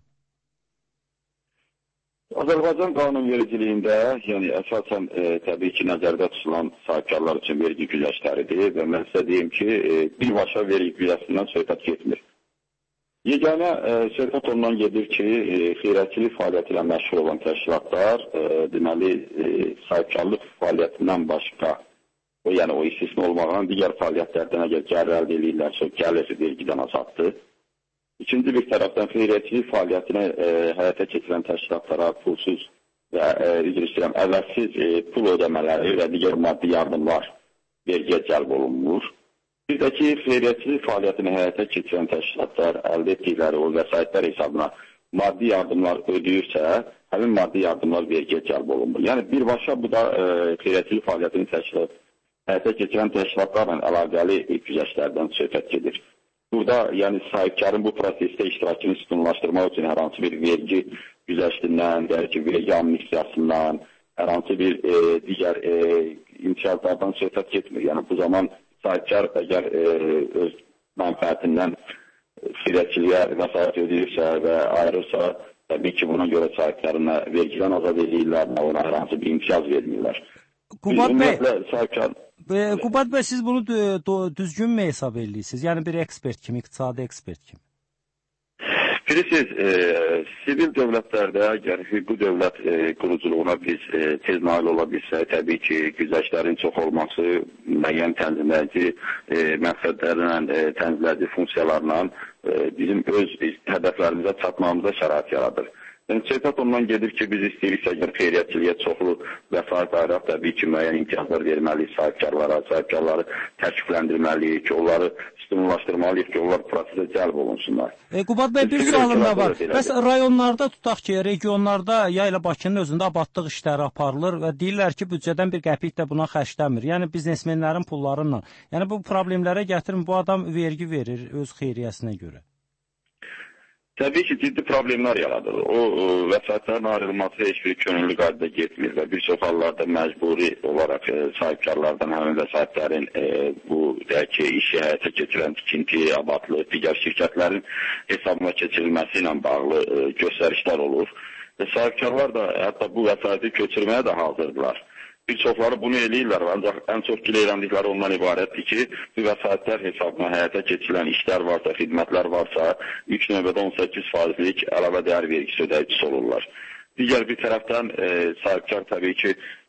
Azərbaycan qanunvericiliyində, yəni əsasən təbii ki, nəzərdə tutulan sahibkarlar üçün vergi güzəştləridir və mən sizə deyim ki, birbaşa vergi güzəştindən söhbət getmir. Yeganə söhbət ondan gedir ki, xeyriyyəçilik fəaliyyəti ilə məşğul olan təşkilatlar, deməli, sahibkarlıq fəaliyyətindən başqa, yəni o istisna olmağından digər fəaliyyətlərdən əgər gəlir əldə edirlərsə, gəlir vergidən azaddır. İkinci bir tərəfdən xeyriyyəçilik fəaliyyətini həyata keçirən təşkilatlara pulsuz və əvəzsiz pul ödəmələri və digər maddi yardımlar vergiyə cəlb olunmur. Bir də ki, xeyriyyəçilik fəaliyyətini həyata keçirən təşkilatlar əldə etdikləri o vəsaitlər hesabına maddi yardımlar ödəyirsə, həmin maddi yardımlar vergiyə cəlb olunmur. Yəni, birbaşa bu da xeyriyyəçilik fəaliyyətini həyata keçirən təşkilatlarla əlaqəli güzəştlərdən söhbət gedir. Burada, yəni sahibkarın bu prosesdə iştirakını üstünlaşdırmaq üçün hər hansı bir vergi güzəştindən, vergi amnistiyasından, hər hansı bir digər imtiyazlardan söhbət getmir. Yəni bu zaman sahibkar əgər öz mənfəətindən xeyriyyəçiliyə vəsait ödəyirsə və ayırırsa, təbii ki, buna görə sahibkarına vergidən azad edirlər, ona hər hansı bir imtiyaz vermirlər. Qubad bəy, siz bunu düzgünmü hesab edirsiniz? Yəni bir ekspert kimi, iqtisadi ekspert kimi. Bilirsiniz, sivil dövlətlərdə, əgər hüquqi dövlət quruculuğuna biz tez nail ola bilsə, təbii ki, güzəştlərin çox olması, müəyyən tənzimləyici məqsədlərlə, tənzimləyici funksiyalarla bizim öz hədəflərimizə çatmamıza şərait yaradır. Yəni, söhbət ondan gedir ki, biz istəyiriksə, əgər xeyriyyəçiliyə çoxlu vəsait ayıraq, təbii ki, müəyyən imtiyazlar verməliyik sahibkarları təşkifləndirməliyik ki, onları stimullaşdırmalıyıq ki, onlar prosesə cəlb olunsunlar. Qubad bəy, bir sualım da var. Bəs rayonlarda tutaq ki, regionlarda ya ilə Bakının özündə abadlıq işləri aparılır və deyirlər ki, büdcədən bir qəpik də buna xərcləmir. Yəni, biznesmenlərin pullarıyla. Yəni, bu problemlərə gətirin, bu adam vergi verir öz xeyriyyəsinə görə. Təbii ki, ciddi problemlər yaradır. O vəsaitlərin ayrılması heç bir könüllü qaydada getmir və bir çox hallarda məcburi olaraq sahibkarlardan həmin vəsaitlərin bu işi həyata keçirən tikinti, abadlıq, digər şirkətlərin hesabına keçirilməsi ilə bağlı göstərişlər olur. Və sahibkarlar da hətta bu vəsaiti köçürməyə də hazırdılar. Bir çoxları bunu eləyirlər, ancaq ən çox giləylendikləri ondan ibarətdir ki, bu vəsaitlər hesabına həyata keçirilən işlər varsa, xidmətlər varsa, ilk növbədə 18%lik əlavə dəyər vergisi ödəyicisi olurlar. Digər bir tərəfdən sahibkar təbii ki,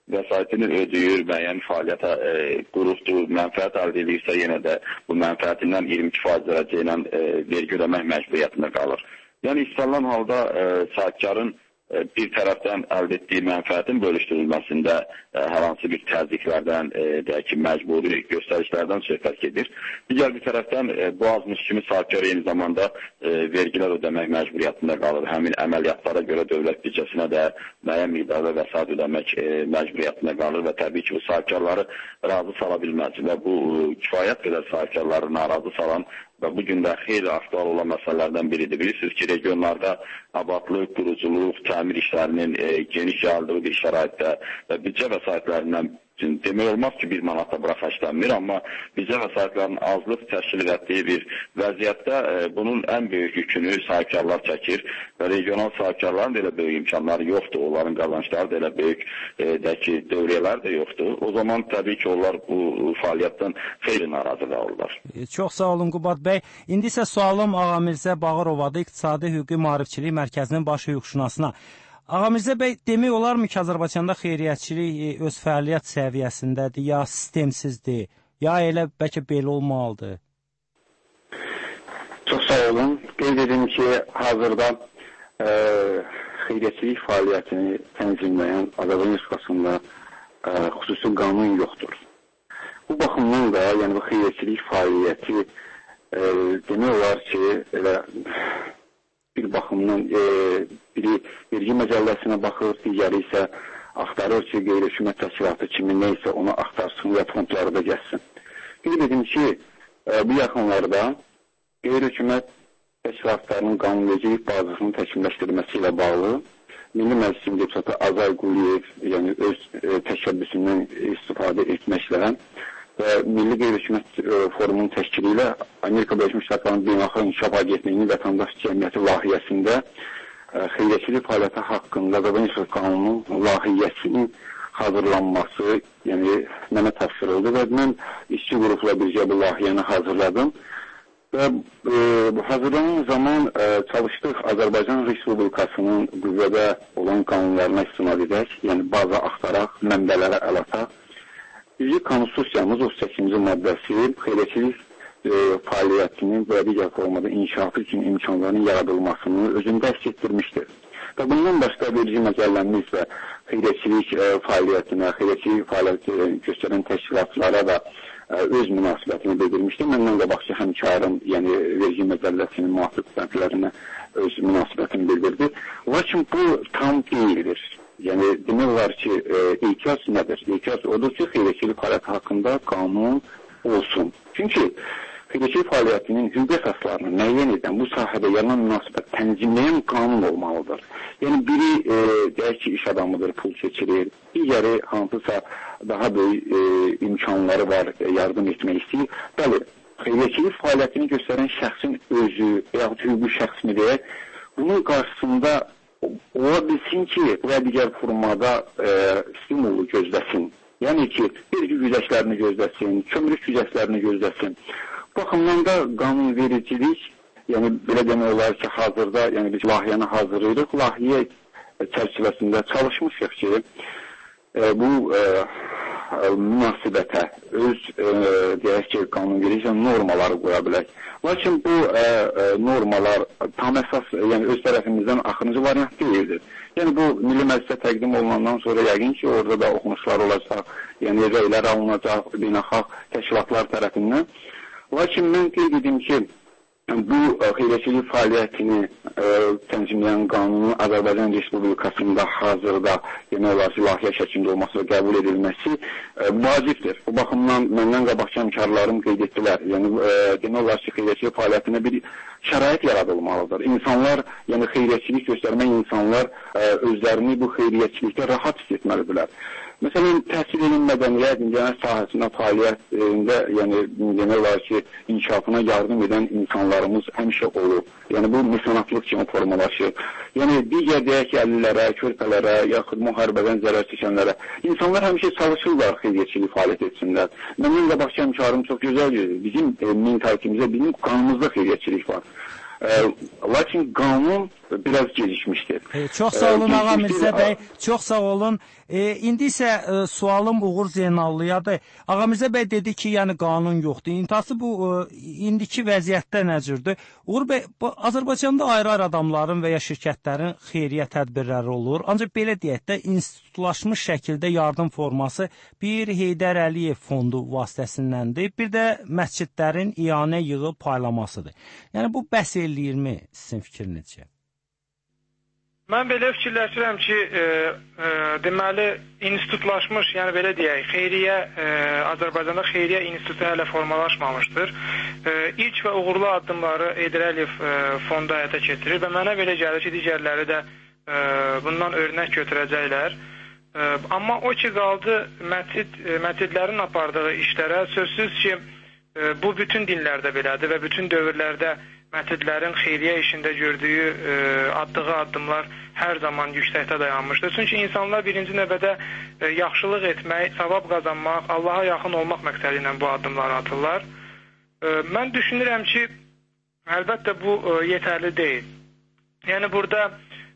vəsaitini ödəyir, müəyyən fəaliyyətə qurubdur, mənfəət əldə edirsə yenə də bu mənfəətindən 22% dərəcə ilə vergi ödəmək məcburiyyətində qalır. Yəni istənilən halda sahibkarın bir tərəfdən əldə etdiyi mənfəətin bölüşdürülməsində hər hansı bir təzyiqlərdən, deyək ki, məcburi göstərişlərdən söhbət gedir. Digər bir tərəfdən bu azmış kimi sahibkar eyni zamanda vergilər ödəmək məcburiyyətində qalır. Həmin əməliyyatlara görə dövlət büdcəsinə də müəyyən miqdarda vəsait ödəmək məcburiyyətində qalır və təbii ki, bu sahibkarları razı sala bilməz və bu kifayət qədər sahibkarları narazı salan və bugün də xeyli aktual olan məsələlərdən biridir. Bilirsiniz ki, regionlarda abadlıq, quruculuq, təmir işlərinin geniş yayıldığı bir şəraitdə və büdcə vəsaitlərindən demək olmaz ki, 1 manata bura xərclənmir, amma büdcə vəsaitlərinin azlıq təşkil etdiyi bir vəziyyətdə bunun ən böyük yükünü sahibkarlar çəkir və regional sahibkarların da elə böyük imkanları yoxdur, onların qazançları da elə böyük dövriyyələr də yoxdur. O zaman təbii ki, onlar bu fəaliyyətdən xeyli narazı qalırlar. Çox sağ olun Qubad bəy. İndi isə sualım Ağamirzə Bağırovadı, İqtisadi Hüquqi Maarifçilik Mərkəzinin baş hüquqşünasına. Ağamirzə bəy, demək olarmı ki, Azərbaycanda xeyriyyətçilik öz fəaliyyət səviyyəsindədir, ya sistemsizdir, ya elə bəlkə belə olmalıdır? Çox sağ olun. Qeyd edim ki, hazırda xeyriyyətçilik fəaliyyətini tənzimləyən Azərbaycan Respublikasında xüsusi qanun yoxdur. Bu baxımdan da, yəni bu xeyriyyətçilik fəaliyyəti demək olar ki, elə bir baxımdan biri vergi məcəlləsinə baxır, digəri isə axtarır ki, qeyri-hökumət təşkilatı kimi neysə onu axtarsın və fondları da gəlsin. Qeyd edim ki, bu yaxınlarda qeyri-hökumət təşkilatlarının qanunvericilik bazasının təkmilləşdirilməsi ilə bağlı Milli Məclisin deputatı Azay Quliyev yəni öz təşəbbüsündən istifadə etməklə və Milli Qeyri-Hökumət Forumunun təşkili ilə Amerika Birləşmiş Ştatlarının Beynəlxalq İnkişaf Agentliyinin vətəndaş cəmiyyəti layihəsində xeyriyyətçilik fəaliyyəti haqqında Azərbaycan qanunun layihəsinin hazırlanması, yəni mənə tapşırıldı və mən işçi qrupla birgə bu layihəni hazırladım və bu hazırlanan zaman çalışdıq Azərbaycan Respublikasının qüvvədə olan qanunlarına istinad edək, yəni baza axtaraq, mənbələrə əl ataq. Bizim Konstitusiyamız 38-ci maddəsi xeyriyyətçilik fəaliyyətinin və digər formada inkişafı üçün imkanların yaradılmasını özündə əks etdirmişdir. Və bundan başqa vergi məcəlləmiz və xeyriyyətçilik fəaliyyətinə, xeyriyyətçilik fəaliyyəti göstərən təşkilatlara da öz münasibətini bildirmişdir. Məndən qabaqçı həmkarım, yəni vergi məcəlləsinin müvafiq bəndlərinə öz münasibətini bildirdi. Lakin bu tam deyildir. Yəni demək olar ki, ehtiyac nədir? Ehtiyac odur ki, xeyriyyətçilik fəaliyyəti haqqında qanun olsun. Çünki xeyriyyətçilik fəaliyyətinin hüquq əsaslarını müəyyən edən bu sahədə yaranan münasibət tənzimləyən qanun olmalıdır. Yəni biri deyək ki, iş adamıdır, pul keçirir, digəri hansısa daha böyük imkanları var, yardım etmək istəyir. Bəli, xeyriyyətçilik fəaliyyətini göstərən şəxsin özü və yaxud hüquqi şəxs mi deyək, bunun qarşısında ola bilsin ki, və digər formada stimulu gözləsin. Yəni ki, vergi güzəşlərini gözləsin, kömürlük güzəşlərini gözləsin. Baxımdan da qanunvericilik, yəni belə demək olar ki, hazırda, yəni biz layihəni hazırlayırıq, layihə çərçivəsində çalışmışıq ki, bu münasibətə öz deyək ki, qanunvericilik normalары qoya bilək. Lakin bu normalar tam əsas, yəni öz tərəfimizdən axırıncı variant deyildir. Yəni bu Milli Məclisə təqdim olunandan sonra yəqin ki, orada da oxunuşlar olacaq, yəni rəylər alınacaq beynəlxalq təşkilatlar tərəfindən. Lakin mən qeyd edim ki, bu xeyriyyətçilik fəaliyyətini tənzimləyən qanunun Azərbaycan Respublikasında hazırda demək olar ki, layihə şəklində olması və qəbul edilməsi vacibdir. Bu baxımdan məndən qabaqçı həmkarlarım qeyd etdilər. Yəni demək olar ki, xeyriyyətçilik fəaliyyətinə bir şərait yaradılmalıdır. İnsanlar, yəni xeyriyyətçilik göstərmək insanlar özlərini bu xeyriyyətçilikdə rahat hiss etməlidirlər. Məsələn, təhsil elm mədəniyyət, incəsənət sahəsində fəaliyyətində, yəni demək olar ki, inkişafına yardım edən insanlarımız həmişə olur. Yəni bu mesenatlıq kimi formalaşır. Yəni digər deyək ki, əlillərə, körpələrə, yaxud müharibədən zərər çəkənlərə insanlar həmişə çalışırlar xeyriyyətçilik fəaliyyət etsinlər. Məndən qabaqçı həmkarım çox gözəl deyir. Bizim mentalitimizdə, bizim qanımızda xeyriyyətçilik var. Lakin qanun biraz gecikmişdir. Çox sağ olun Ağa Mirzə bəy, çox sağ olun. İndi isə sualım Uğur Zeynallıyadır. Ağa Mirzə bəy dedi ki, yəni qanun yoxdur. İntihası bu indiki vəziyyətdə nə cürdür? Uğur bəy, Azərbaycanda ayrı-ayrı adamların və ya şirkətlərin xeyriyyə tədbirləri olur. Ancaq belə deyək də, institutlaşmış şəkildə yardım forması bir Heydər Əliyev fondu vasitəsindəndir, bir də məscidlərin iyanə yığıb paylamasıdır. Yəni bu bəs eləyirmi sizin fikrinizcə? Mən belə fikirləşirəm ki, deməli, institutlaşmış, yəni belə deyək, xeyriyyə, Azərbaycanda xeyriyyə institutu hələ formalaşmamışdır. İlk və uğurlu addımları Heydər Əliyev fondu həyata keçirir və mənə belə gəlir ki, digərləri də bundan örnək götürəcəklər. Amma o ki, qaldı məscidlərin apardığı işlərə, sözsüz ki, bu bütün dinlərdə belədir və bütün dövrlərdə məscidlərin xeyriyyə işində gördüyü atdığı addımlar hər zaman yüksəkdə dayanmışdır. Çünki insanlar birinci növbədə yaxşılıq etmək, savab qazanmaq, Allaha yaxın olmaq məqsədi ilə bu addımları atırlar. Mən düşünürəm ki, əlbəttə bu yetərli deyil. Yəni burada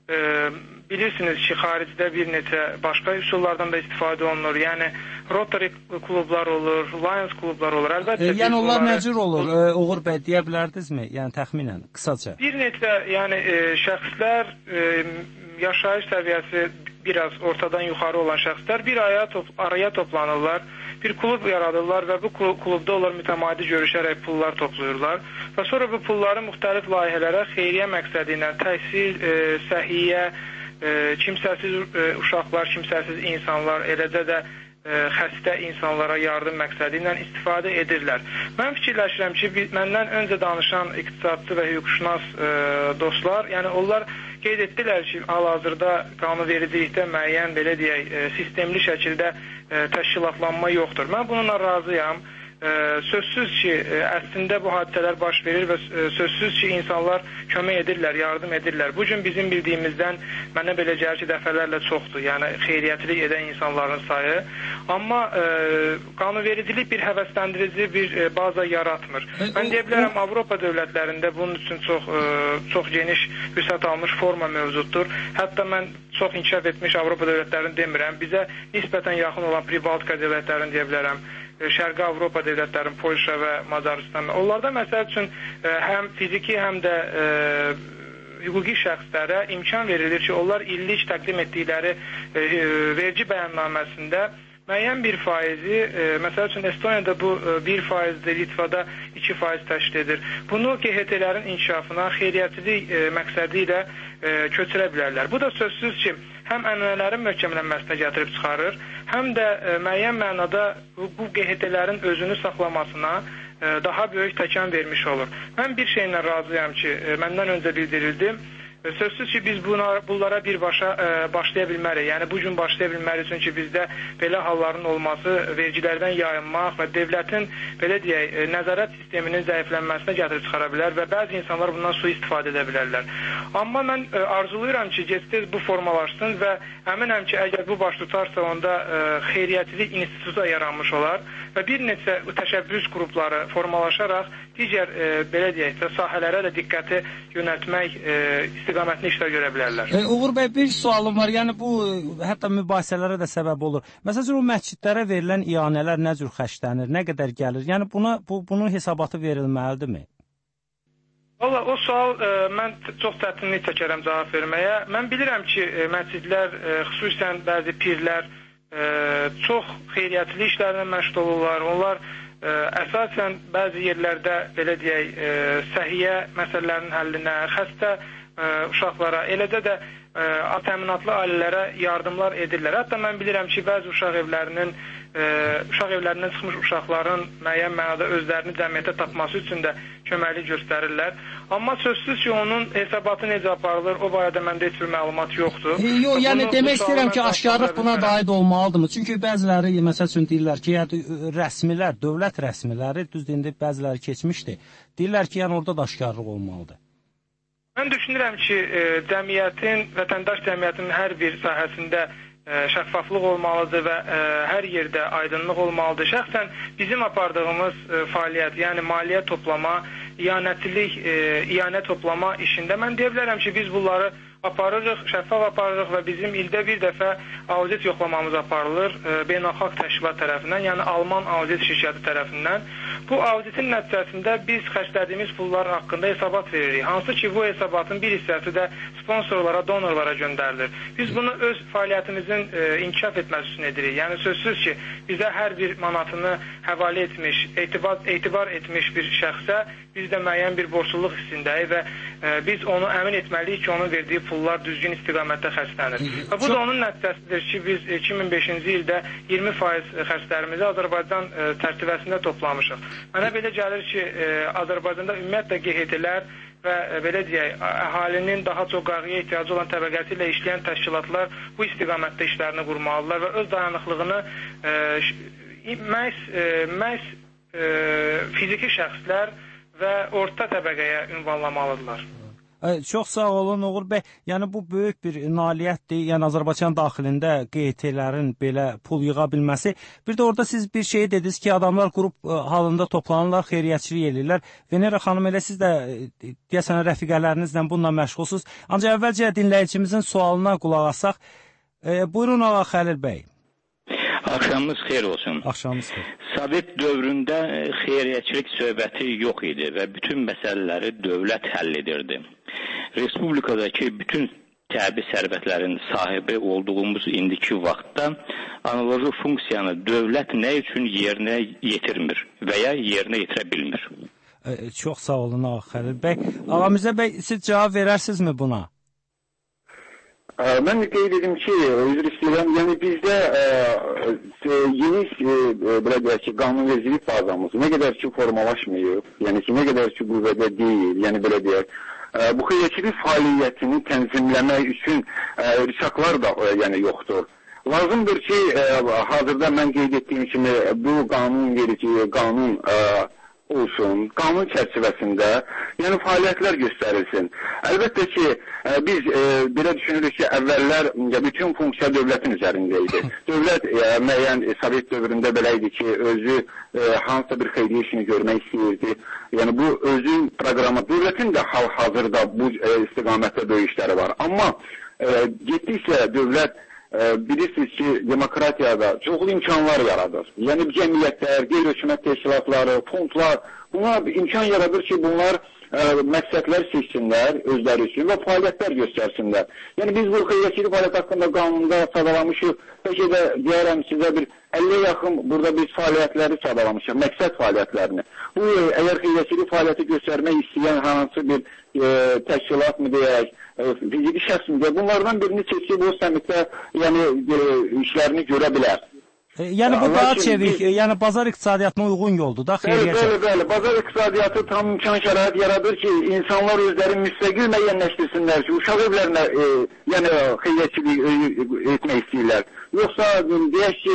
bilirsiniz ki, xaricdə bir neçə başqa üsullardan da istifadə olunur. Yəni Rotary klublar olur, Lions klublar olur. Əlbəttə yəni onlar nə cür olur? Uğur bəy deyə bilərdinizmi? Yəni təxminən, qısaca. Bir neçə şəxslər, yaşayış səviyyəsi biraz ortadan yuxarı olan şəxslər bir araya toplanırlar, bir klub yaradırlar və bu klubda onlar mütəmadi görüşərək pullar toplayırlar və sonra bu pulları müxtəlif layihələrə xeyriyyə məqsədi ilə təhsil, səhiyyə, kimsəsiz uşaqlar, kimsəsiz insanlar, eləcə də xəstə insanlara yardım məqsədi ilə istifadə edirlər. Mən fikirləşirəm ki, məndən öncə danışan iqtisadçı və hüquqşünas dostlar, yəni onlar qeyd etdilər ki, hal-hazırda qanunvericilikdə müəyyən, belə deyək, sistemli şəkildə təşkilatlanma yoxdur. Mən bununla razıyam. Sözsüz ki, əslində bu hadisələr baş verir və sözsüz ki, insanlar kömək edirlər, yardım edirlər. Bu gün bizim bildiyimizdən mənə belə gəlir ki, dəfələrlə çoxdur, yəni xeyriyyətçilik edən insanların sayı. Amma qanunvericilik bir həvəsləndirici bir baza yaratmır. Mən deyə bilərəm, Avropa dövlətlərində bunun üçün çox geniş vüsət almış forma mövcuddur. Hətta mən çox inkişaf etmiş Avropa dövlətlərini demirəm. Bizə nisbətən yaxın olan Pribaltika dövlətlərini deyə bilərəm. Şərqi Avropa dövlətlərin, Polşa və Macaristan. Onlarda məsəl üçün həm fiziki, həm də hüquqi şəxslərə imkan verilir ki, onlar illik təqdim etdikləri vergi bəyannaməsində müəyyən bir faizi, məsəl üçün Estoniyada bu 1%-dir, Litvada 2% təşkil edir. Bunu QHT-lərin inkişafına xeyriyyətçilik məqsədi ilə köçürə bilərlər. Bu da sözsüz ki, həm ənənələrin möhkəmlənməsinə gətirib çıxarır, həm də müəyyən mənada bu QHT-lərin özünü saxlamasına daha böyük təkan vermiş olur. Mən bir şeylə razıyam ki, məndən öncə bildirildi. Sözsüz ki, biz bunlara birbaşa başlaya bilmərik. Yəni, bu gün başlaya bilmərik, çünki bizdə belə halların olması vergilərdən yayınmaq və dövlətin, belə deyək, nəzarət sisteminin zəiflənməsinə gətirib çıxara bilər və bəzi insanlar bundan sui-istifadə edə bilərlər. Amma mən arzulayıram ki, gec-tez bu formalaşsın və əminəm ki, əgər bu baş tutarsa, onda xeyriyyətçilik institutu yaranmış olar və bir neçə təşəbbüs qrupları formalaşaraq digər, belə deyək də, sahələrə də diqqəti yönəltmək istiqamətli işlər görə bilərlər. Uğur bəy, bir sualım var. Yəni bu hətta mübahisələrə də səbəb olur. Məsələn, o məscidlərə verilən iyanələr nə cür xərclənir, nə qədər gəlir? Yəni bunun hesabatı verilməlidirmi? Valla o sual mən çox çətinlik çəkərəm cavab verməyə. Mən bilirəm ki, məscidlər, xüsusən bəzi pirlər çox xeyriyyətçilik işlərlə məşğul olurlar. Onlar əsasən bəzi yerlərdə, belə deyək, səhiyyə məsələlərinin həllinə, xəstə uşaqlara, eləcə də təminatlı ailələrə yardımlar edirlər. Hətta mən bilirəm ki, bəzi uşaq evlərindən çıxmış uşaqların müəyyən mənada özlərini cəmiyyətə tapması üçün də köməklik göstərirlər. Amma sözsüz ki, onun hesabatı necə aparılır, o barədə məndə heç bir məlumat yoxdur. Yox, yəni demək istəyirəm ki, aşkarlıq buna da aid olmalıdırmı? Çünki bəziləri, məsəl üçün deyirlər ki, rəsmilər, dövlət rəsmiləri, düzdür, indi bəziləri keçmişdir. Deyirlər ki, yəni orada da aşkarlıq olmalıdır. Mən düşünürəm ki, vətəndaş cəmiyyətinin hər bir sahəsində şəffaflıq olmalıdır və hər yerdə aydınlıq olmalıdır. Şəxsən bizim apardığımız fəaliyyət, yəni maliyyə toplama, iyanə toplama işində mən deyə bilərəm ki, biz bunları aparırıq, şəffaf aparırıq və bizim ildə bir dəfə audit yoxlamamız aparılır beynəlxalq təşkilat tərəfindən, yəni Alman audit şirkəti tərəfindən. Bu auditin nəticəsində biz xərclədiyimiz pullar haqqında hesabat veririk. Hansı ki, bu hesabatın bir hissəsi də sponsorlara, donorlara göndərilir. Biz bunu öz fəaliyyətimizin inkişaf etməsi üçün edirik. Yəni sözsüz ki, bizə hər bir manatını həvalə etmiş, etibar etmiş bir şəxsə biz də müəyyən bir borcluluq hissindəyik və biz onu əmin etməliyik ki, onun verdiyi pullar düzgün istiqamətdə xərclənir. Və bu da onun nəticəsidir ki, biz 2005-ci ildə 20% xərclərimizi Azərbaycan çərçivəsində toplamışıq. Mənə belə gəlir ki, Azərbaycanda ümumiyyətlə QHT-lər və belə deyək, əhalinin daha çox qayğıya ehtiyacı olan təbəqəsi ilə işləyən təşkilatlar bu istiqamətdə işlərini qurmalıdırlar və öz dayanıqlığını məhz fiziki şəxslər və orta təbəqəyə ünvanlamalıdırlar. Çox sağ olun Uğur bəy. Yəni bu böyük bir nailiyyətdir. Yəni Azərbaycan daxilində QHT-lərin belə pul yığa bilməsi. Bir də orada siz bir şey dediniz ki, adamlar qrup halında toplanırlar, xeyriyyətçilik eləyirlər. Venera xanım, elə siz də deyəsən rəfiqələrinizlə bununla məşğulsuz. Ancaq əvvəlcə dinləyicimizin sualına qulaq asaq. Buyurun Ağa Xəlil bəy. Axşamınız xeyir olsun. Axşamınız xeyir. Sovet dövründə xeyriyyətçilik söhbəti yox idi və bütün məsələləri dövlət həll edirdi. Respublikadakı bütün təbii sərvətlərin sahibi olduğumuz indiki vaxtda analoji funksiyanı dövlət nə üçün yerinə yetirmir və ya yerinə yetirə bilmir? Çox sağ olun Ağa Xəlil bəy. Ağa Mirzə bəy, siz cavab verərsinizmi buna? Mən qeyd edim ki, üzr istəyirəm, yəni bizdə yeni belə deyək ki, qanunvericilik bazamız nə qədər ki formalaşmayıb, yəni ki, nə qədər ki qüvvədə deyil, yəni belə deyək, bu xeyriyyətçilik fəaliyyətini tənzimləmək üçün rişaqlar da yəni yoxdur. Lazımdır ki, hazırda mən qeyd etdiyim kimi bu qanunverici, qanun olsun, qanun çərçivəsində yəni fəaliyyətlər göstərilsin. Əlbəttə ki, biz belə düşünürük ki, əvvəllər bütün funksiya dövlətin üzərində idi. Dövlət müəyyən Sovet dövründə belə idi ki, özü hansısa bir xeyriyyə işini görmək istəyirdi. Yəni bu özü proqramı, dövlətin də hal-hazırda bu istiqamətdə böyük işləri var. Amma getdikcə dövlət bilirsiniz ki, demokratiyada çoxlu imkanlar yaradır. Yəni cəmiyyətlər, qeyri-hökumət təşkilatları, fondlar, bunlar imkan yaradır ki, bunlar məqsədlər seçsinlər özləri üçün və fəaliyyətlər göstərsinlər. Yəni biz bu xeyriyyətçilik fəaliyyəti haqqında qanunda sadalamışıq. Bəlkə də deyərəm sizə bir 50-yə yaxın burada biz fəaliyyətləri sadalamışıq, məqsəd fəaliyyətlərini. Bu, əgər xeyriyyətçilik fəaliyyəti göstərmək istəyən hansı bir təşkilat mı deyək, fiziki şəxs mi deyək, bunlardan birini seçib o səmitdə işlərini görə bilər. Yəni bu daha çevik, yəni bazar iqtisadiyyatına uyğun yoldur da xeyriyyətçilik. Bəli, bazar iqtisadiyyatı tam imkan şərait yaradır ki, insanlar özləri müstəqil müəyyənləşdirsinlər ki, uşaq evlərinə yəni xeyriyyətçilik etmək istəyirlər. Yoxsa deyək ki,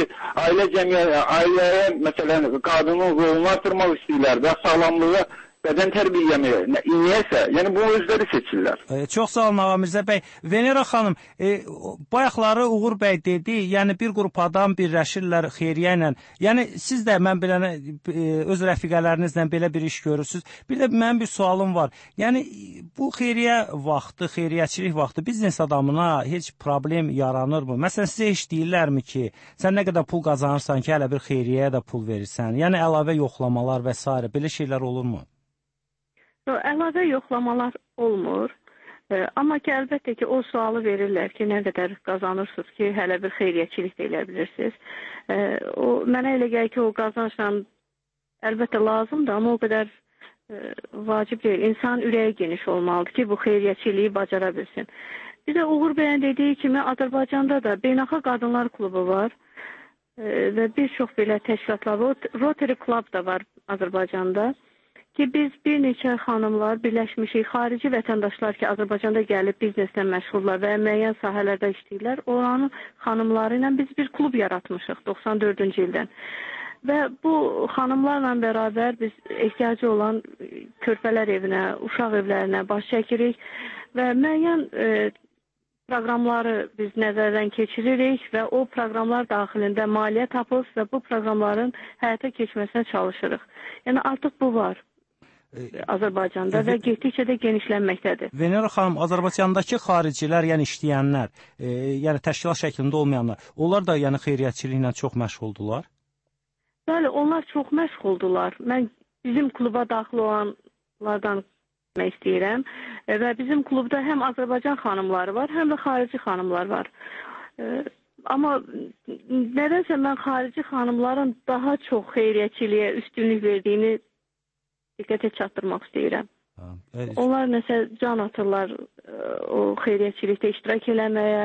ailəyə məsələn qadının rolunu artırmaq istəyirlər və sağlamlığa bədən tərbiyəmi, niyəsə, yəni bunu özləri seçirlər. Çox sağ olun Ağa Mirzə bəy. Venera xanım, bayaqları Uğur bəy dedi, yəni bir qrup adam birləşirlər xeyriyyə ilə. Yəni siz də mən bilən öz rəfiqələrinizlə belə bir iş görürsünüz. Bir də mənim bir sualım var. Yəni bu xeyriyyə vaxtı, xeyriyyəçilik vaxtı biznes adamına heç problem yaranırmı? Məsələn, sizə heç deyirlərmi ki, sən nə qədər pul qazanırsan ki, hələ bir xeyriyyəyə də pul verirsən? Yəni əlavə yoxlamalar və s. belə şeylər olurmu? Əlavə yoxlamalar olmur. Amma ki, əlbəttə ki, o sualı verirlər ki, nə qədər qazanırsınız ki, hələ bir xeyriyyəçilik də elə bilirsiniz. Mənə elə gəlir ki, o qazançla əlbəttə lazımdır, amma o qədər vacib deyil. İnsan ürəyi geniş olmalıdır ki, bu xeyriyyəçiliyi bacara bilsin. Bir də Uğur bəyin dediyi kimi, Azərbaycanda da Beynəlxalq Qadınlar Klubu var və bir çox belə təşkilatlar var. Rotary Club da var Azərbaycanda. Ki biz bir neçə xanımlar birləşmişik, xarici vətəndaşlar ki, Azərbaycanda gəlib bizneslə məşğullar və müəyyən sahələrdə işləyirlər. Oranın xanımları ilə biz bir klub yaratmışıq 94-cü ildən. Və bu xanımlarla bərabər biz ehtiyacı olan körpələr evinə, uşaq evlərinə baş çəkirik və müəyyən proqramları biz nəzərdən keçiririk və o proqramlar daxilində maliyyə tapılır və bu proqramların həyata keçməsinə çalışırıq. Yəni artıq bu var. Azərbaycanda və getdikcə də genişlənməkdədir. Venera xanım, Azərbaycandakı xaricilər, yəni işləyənlər, yəni təşkilat şəklində olmayanlar, onlar da yəni xeyriyyətçiliklə çox məşğuldular? Bəli, onlar çox məşğuldular. Mən bizim kluba daxil olanlardan demək istəyirəm və bizim klubda həm Azərbaycan xanımları var, həm də xarici xanımlar var. Amma nədənsə mən xarici xanımların daha çox xeyriyyətçiliyə üstünlük verdiyini diqqətə çatdırmaq istəyirəm. Onlar nəsə can atırlar o xeyriyyətçilikdə iştirak eləməyə,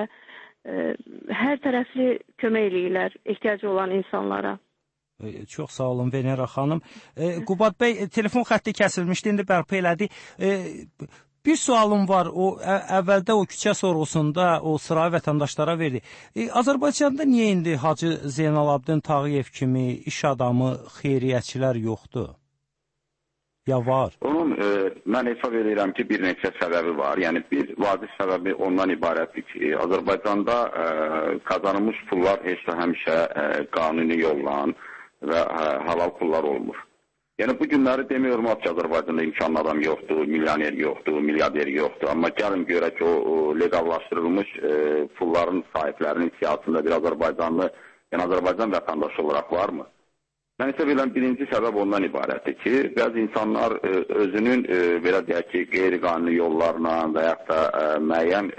hər tərəfli kömək eləyirlər ehtiyacı olan insanlara. Çox sağ olun Venera xanım. Qubad bəy, telefon xətti kəsilmişdi, indi bərpa elədi. Bir sualım var, o əvvəldə o küçə sorğusunda o sırayı vətəndaşlara verdi. Azərbaycanda niyə indi Hacı Zeynalabdin Tağıyev kimi iş adamı, xeyriyyətçilər yoxdur? Ya var? Onun mən hesab edirəm ki, bir neçə səbəbi var. Yəni bir vacib səbəbi ondan ibarətdir ki, Azərbaycanda qazanılmış pullar heç də həmişə qanuni yolla və halal pullar olmur. Yəni bu günləri demiyorum ki, Azərbaycanda imkanlı adam yoxdur, milyoner yoxdur, milyarder yoxdur. Amma gəlin görək ki, o legallaşdırılmış pulların sahiblərinin siyasətində bir Azərbaycanlı, yəni Azərbaycan vətəndaşı olaraq varmı? Mən isə bilən birinci səbəb ondan ibarətdir ki, bəzi insanlar özünün belə deyək ki, qeyri-qanuni yollarla və yaxud da müəyyən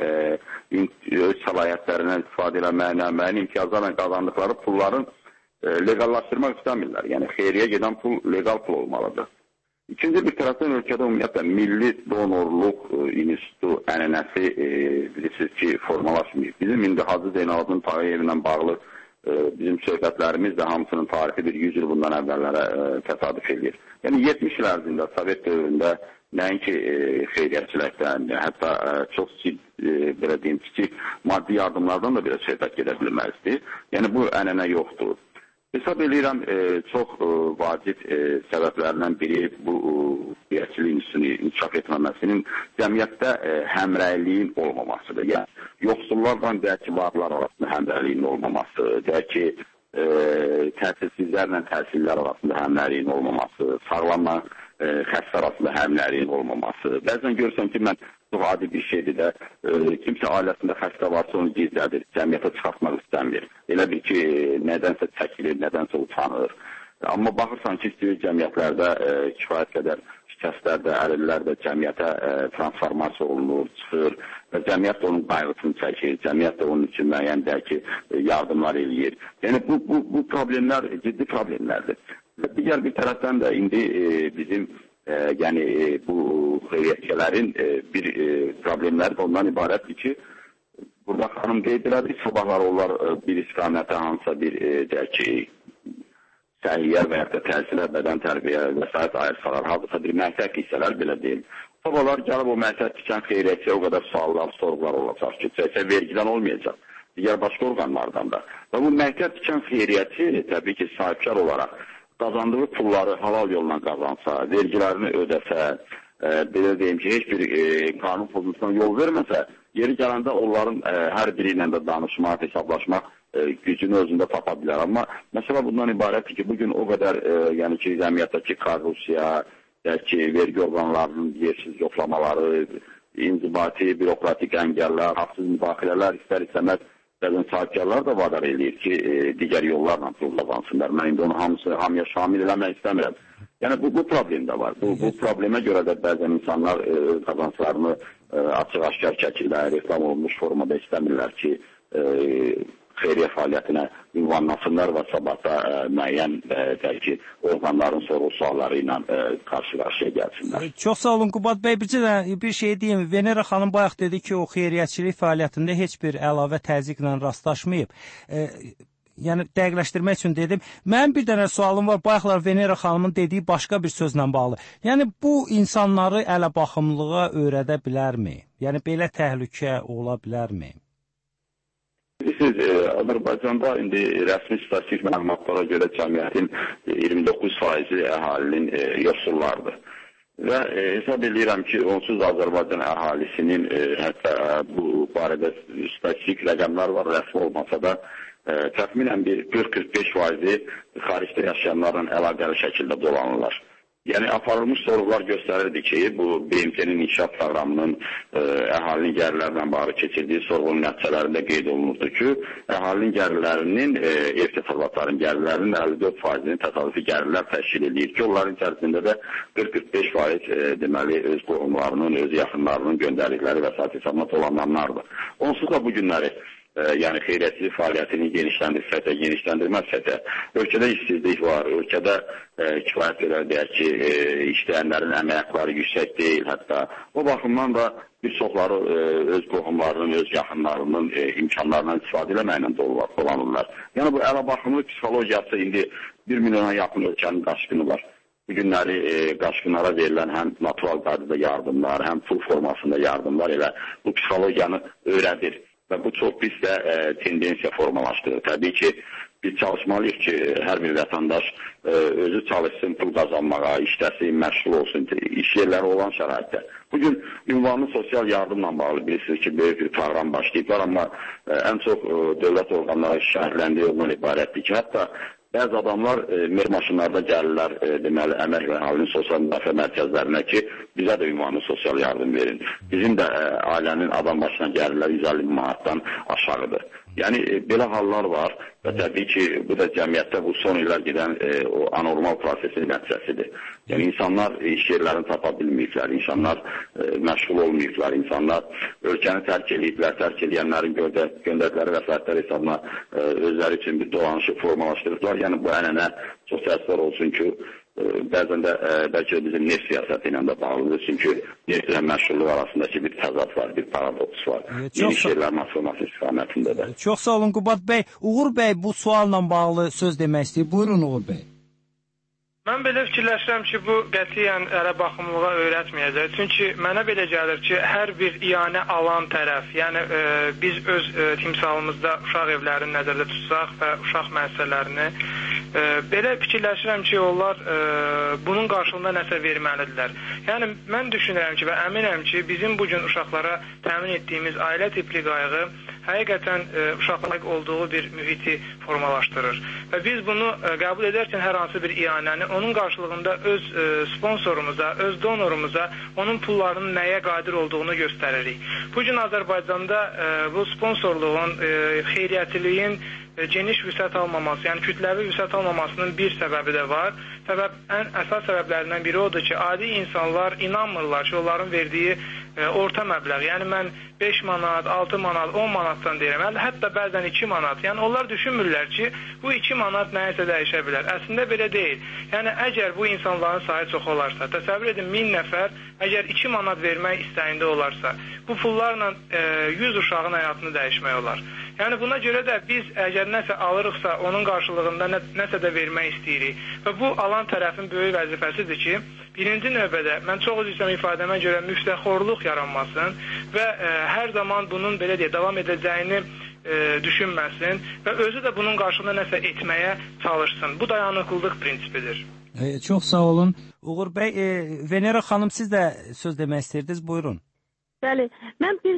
öz səlahiyyətlərindən istifadə eləməklə, müəyyən imtiyazlarla qazandıqları pulların legallaşdırmaq istəmirlər. Yəni xeyriyə gedən pul legal pul olmalıdır. İkinci bir tərəfdən ölkədə ümumiyyətlə milli donorluq institutu ənənəsi bilirsiniz ki, formalaşmayıb. Bizim indi Hacı Zeynalabdin Tağıyev ilə bağlı bizim söhbətlərimiz də hamısının tarixi bir 100 il bundan əvvəllərə təsadüf edir. Yəni 70 il ərzində Sovet dövründə nəinki xeyriyyətçilikdən, hətta çox belə deyim, kiçik maddi yardımlardan da belə söhbət gedə bilməzdir. Yəni bu ənənə yoxdur. Hesab edirəm, çox vacib səbəblərindən biri bu xeyriyyətçilik institutunu inkişaf etməməsinin cəmiyyətdə həmrəyliyin olmamasıdır. Yəni, yoxsullarla deyək ki, varlar arasında həmrəyliyin olmaması, deyək ki, təhsilsizlərlə təhsillər arasında həmrəyliyin olmaması, sağlamla xəstə arasında həmrəyliyin olmaması. Bəzən görürsən ki, mən çox adi bir şeydir də, kimsə ailəsində xəstə varsa onu gizlədir, cəmiyyətə çıxartmaq istəmir. Elə bir ki, nədənsə çəkilir, nədənsə utanır. Amma baxırsan ki, istəyir cəmiyyətlərdə kifayət qədər şikəstlər də, əlillər də cəmiyyətə transformasiya olunur, çıxır və cəmiyyət də onun qayğısını çəkir, cəmiyyət də onun üçün müəyyən deyək ki, yardımlar eləyir. Yəni, bu problemlər ciddi problemlərdir. Digər bir tərəfdən də indi bizim yəni bu xeyriyyətçilərin bir problemləri də ondan ibarətdir ki, burada xanım qeyd elədik, sabahlar onlar bir istiqamətə hansısa bir deyək ki, səhiyyə və ya da təhsilə, bədən tərbiyə və s. ayırsalar, hadısa bir məqsəd hissələr belə deyil. Sabahlar gəlib o məqsəd tikən xeyriyyətçiyə o qədər suallar, sorğular olacaq ki, vergidən olmayacaq, digər başqa orqanlardan da. Və bu məqsəd tikən xeyriyyətçi təbii ki, sahibkar olaraq qazandığı pulları halal yolla qazansa, vergilərini ödəsə, belə deyim ki, heç bir qanun pozuntusuna yol verməsə, yeri gələndə onların hər biri ilə də danışmaq, hesablaşmaq gücünü özündə tapa bilər. Amma məsələ bundan ibarətdir ki, bugün o qədər yəni ki, cəmiyyətdəki korrupsiya, vergi orqanlarının yersiz yoxlamaları, inzibati, bürokratik əngəllər, haqsız müdaxilələr istər-istəməz bəzən sahibkarlar da vadar eləyir ki, digər yollarla pul qazansınlar. Mən indi onu hamıya şamil eləmək istəmirəm. Yəni, bu problem də var. Bu problemə görə də bəzən insanlar qazanclarını açıq-aşkar şəkildə, reklam olunmuş formada istəmirlər ki, xeyriyyə fəaliyyətinə ünvanlasınlar və sabahda müəyyən bəlkə orqanların soru-sualları ilə qarşı-qarşıya gəlsinlər. Çox sağ olun Qubad bəy. Bir şey deyim. Venera xanım bayaq dedi ki, o xeyriyyətçilik fəaliyyətində heç bir əlavə təzyiqlə rastlaşmayıb. Yəni dəqiqləşdirmək üçün dedim. Mənim bir dənə sualım var. Bayaqlar Venera xanımın dediyi başqa bir sözlə bağlı. Yəni bu insanları ələ baxımlığa öyrədə bilərmi? Yəni belə təhlükə ola bilərmi? Bilirsiniz, Azərbaycanda indi rəsmi statistik məlumatlara görə cəmiyyətin 29% əhalinin yoxsullardır. Və hesab edirəm ki, onsuz Azərbaycan əhalisinin hətta bu barədə statistik rəqəmlər var, rəsmi olmasa da təxminən bir 40-45% xaricdə yaşayanlarla əlaqəli şəkildə dolanırlar. Yəni aparılmış sorğular göstərirdi ki, bu BMT-nin inkişaf proqramının əhalinin gəlirlərlə bağlı keçirdiyi sorğunun nəticələrində qeyd olunurdu ki, əhalinin gəlirlərinin, ev təsərrüfatların gəlirlərinin 54%-ni təsadüfi gəlirlər təşkil edir ki, onların içərisində də 40-45% deməli öz qohumlarının, öz yaxınlarının göndərdikləri vəsait hesabına olanlardır. Onsuz da bu günləri yəni xeyriyyəçilik fəaliyyətini genişləndirməzsə, ölkədə işsizlik var, ölkədə kifayət qədər deyək ki, işləyənlərin əmək haqqları yüksək deyil, hətta o baxımdan da bir çoxları öz qohumlarının, öz yaxınlarının imkanlarından istifadə eləməklə dolanırlar. Yəni bu əlabaxımlıq psixologiyası indi 1 milyona yaxın ölkənin qaçqını var. Bu günləri qaçqınlara verilən həm natural qaydada yardımlar, həm pul formasında yardımlar elə bu psixologiyanı öyrədir. Və bu çox pis də tendensiya formalaşdırır. Təbii ki, biz çalışmalıyıq ki, hər bir vətəndaş özü çalışsın, pul qazanmağa, işləsin, məşğul olsun, iş yerləri olan şəraitdə. Bugün ünvanlı sosial yardımla bağlı bilirsiniz ki, böyük bir proqram başlayıblar, amma ən çox dövlət orqanları şəhərləndiyi ondan ibarətdir ki, hətta bəzi adamlar mer maşınlarda gəlirlər, deməli, əmək və əhalinin sosial müdafiə mərkəzlərinə ki, bizə də ünvanlı sosial yardım verin. Bizim də ailənin adam başına gəlirlər 150 manatdan aşağıdır. Yəni, belə hallar var və təbii ki, bu da cəmiyyətdə bu son illər gedən o anormal prosesin nəticəsidir. Yəni, insanlar iş yerlərini tapa bilməyiblər, insanlar məşğul olmayıblar, insanlar ölkəni tərk ediblər, tərk edənlərin göndərdikləri vəsaitlər hesabına özləri üçün bir dolanışı formalaşdırıblar. Yəni, bu ənənə çox təəssüflər olsun ki, bəzən də bəlkə də bizim neft siyasəti ilə də bağlıdır. Çünki neft ilə məşğulluq arasındakı bir təzad var, bir paradoks var. Yeni şeylərin açılması istiqamətində də. Çox sağ olun Qubad bəy. Uğur bəy bu sualla bağlı söz demək istəyir. Buyurun Uğur bəy. Mən belə fikirləşirəm ki, bu qətiyyən ərə baxımlığa öyrətməyəcək. Çünki mənə belə gəlir ki, hər bir iyanə alan tərəf, yəni biz öz timsalımızda uşaq evlərini nəzərdə tutsaq və uşaq müəssisələrini, belə fikirləşirəm ki, onlar bunun qarşılığında nəsə verməlidirlər. Yəni, mən düşünürəm ki və əminəm ki, bizim bugün uşaqlara təmin etdiyimiz ailə tipli qayğı həqiqətən uşaqlık olduğu bir mühiti formalaşdırır. Və biz bunu qəbul edərkən hər hansı bir iyanəni onun qarşılığında öz sponsorumuza, öz donorumuza onun pullarının nəyə qadir olduğunu göstəririk. Bugün Azərbaycanda bu sponsorluğun, xeyriyyətiliyin geniş vüsət almaması, yəni kütləvi vüsət almamasının bir səbəbi də var. Ən əsas səbəblərindən biri odur ki, adi insanlar inanmırlar ki, onların verdiyi orta məbləğ, yəni mən 5 manat, 6 manat, 10 manatdan deyirəm, hətta bəzən 2 manat. Yəni onlar düşünmürlər ki, bu 2 manat nəyəsə dəyişə bilər. Əslində belə deyil. Yəni əgər bu insanların sayı çox olarsa, təsəvvür edin 1000 nəfər əgər 2 manat vermək istəyində olarsa, bu pullarla 100 uşağın həyatını dəyişmək olar. Yəni buna görə də biz əgər nəsə alırıqsa, onun qarşılığında nəsə də vermək istəyirik. Və bu alan tərəfin böyük vəzifəsidir ki, birinci növbədə mən çox üzrəm ifadəmə görə müftəxorluq yaranmasın və hər zaman bunun belə deyə davam edəcəyini düşünməsin və özü də bunun qarşılığında nəsə etməyə çalışsın. Bu dayanıqlılıq prinsipidir. Çox sağ olun. Uğur bəy, Venera xanım siz də söz demək istəyirdiniz, buyurun. Bəli, mən bir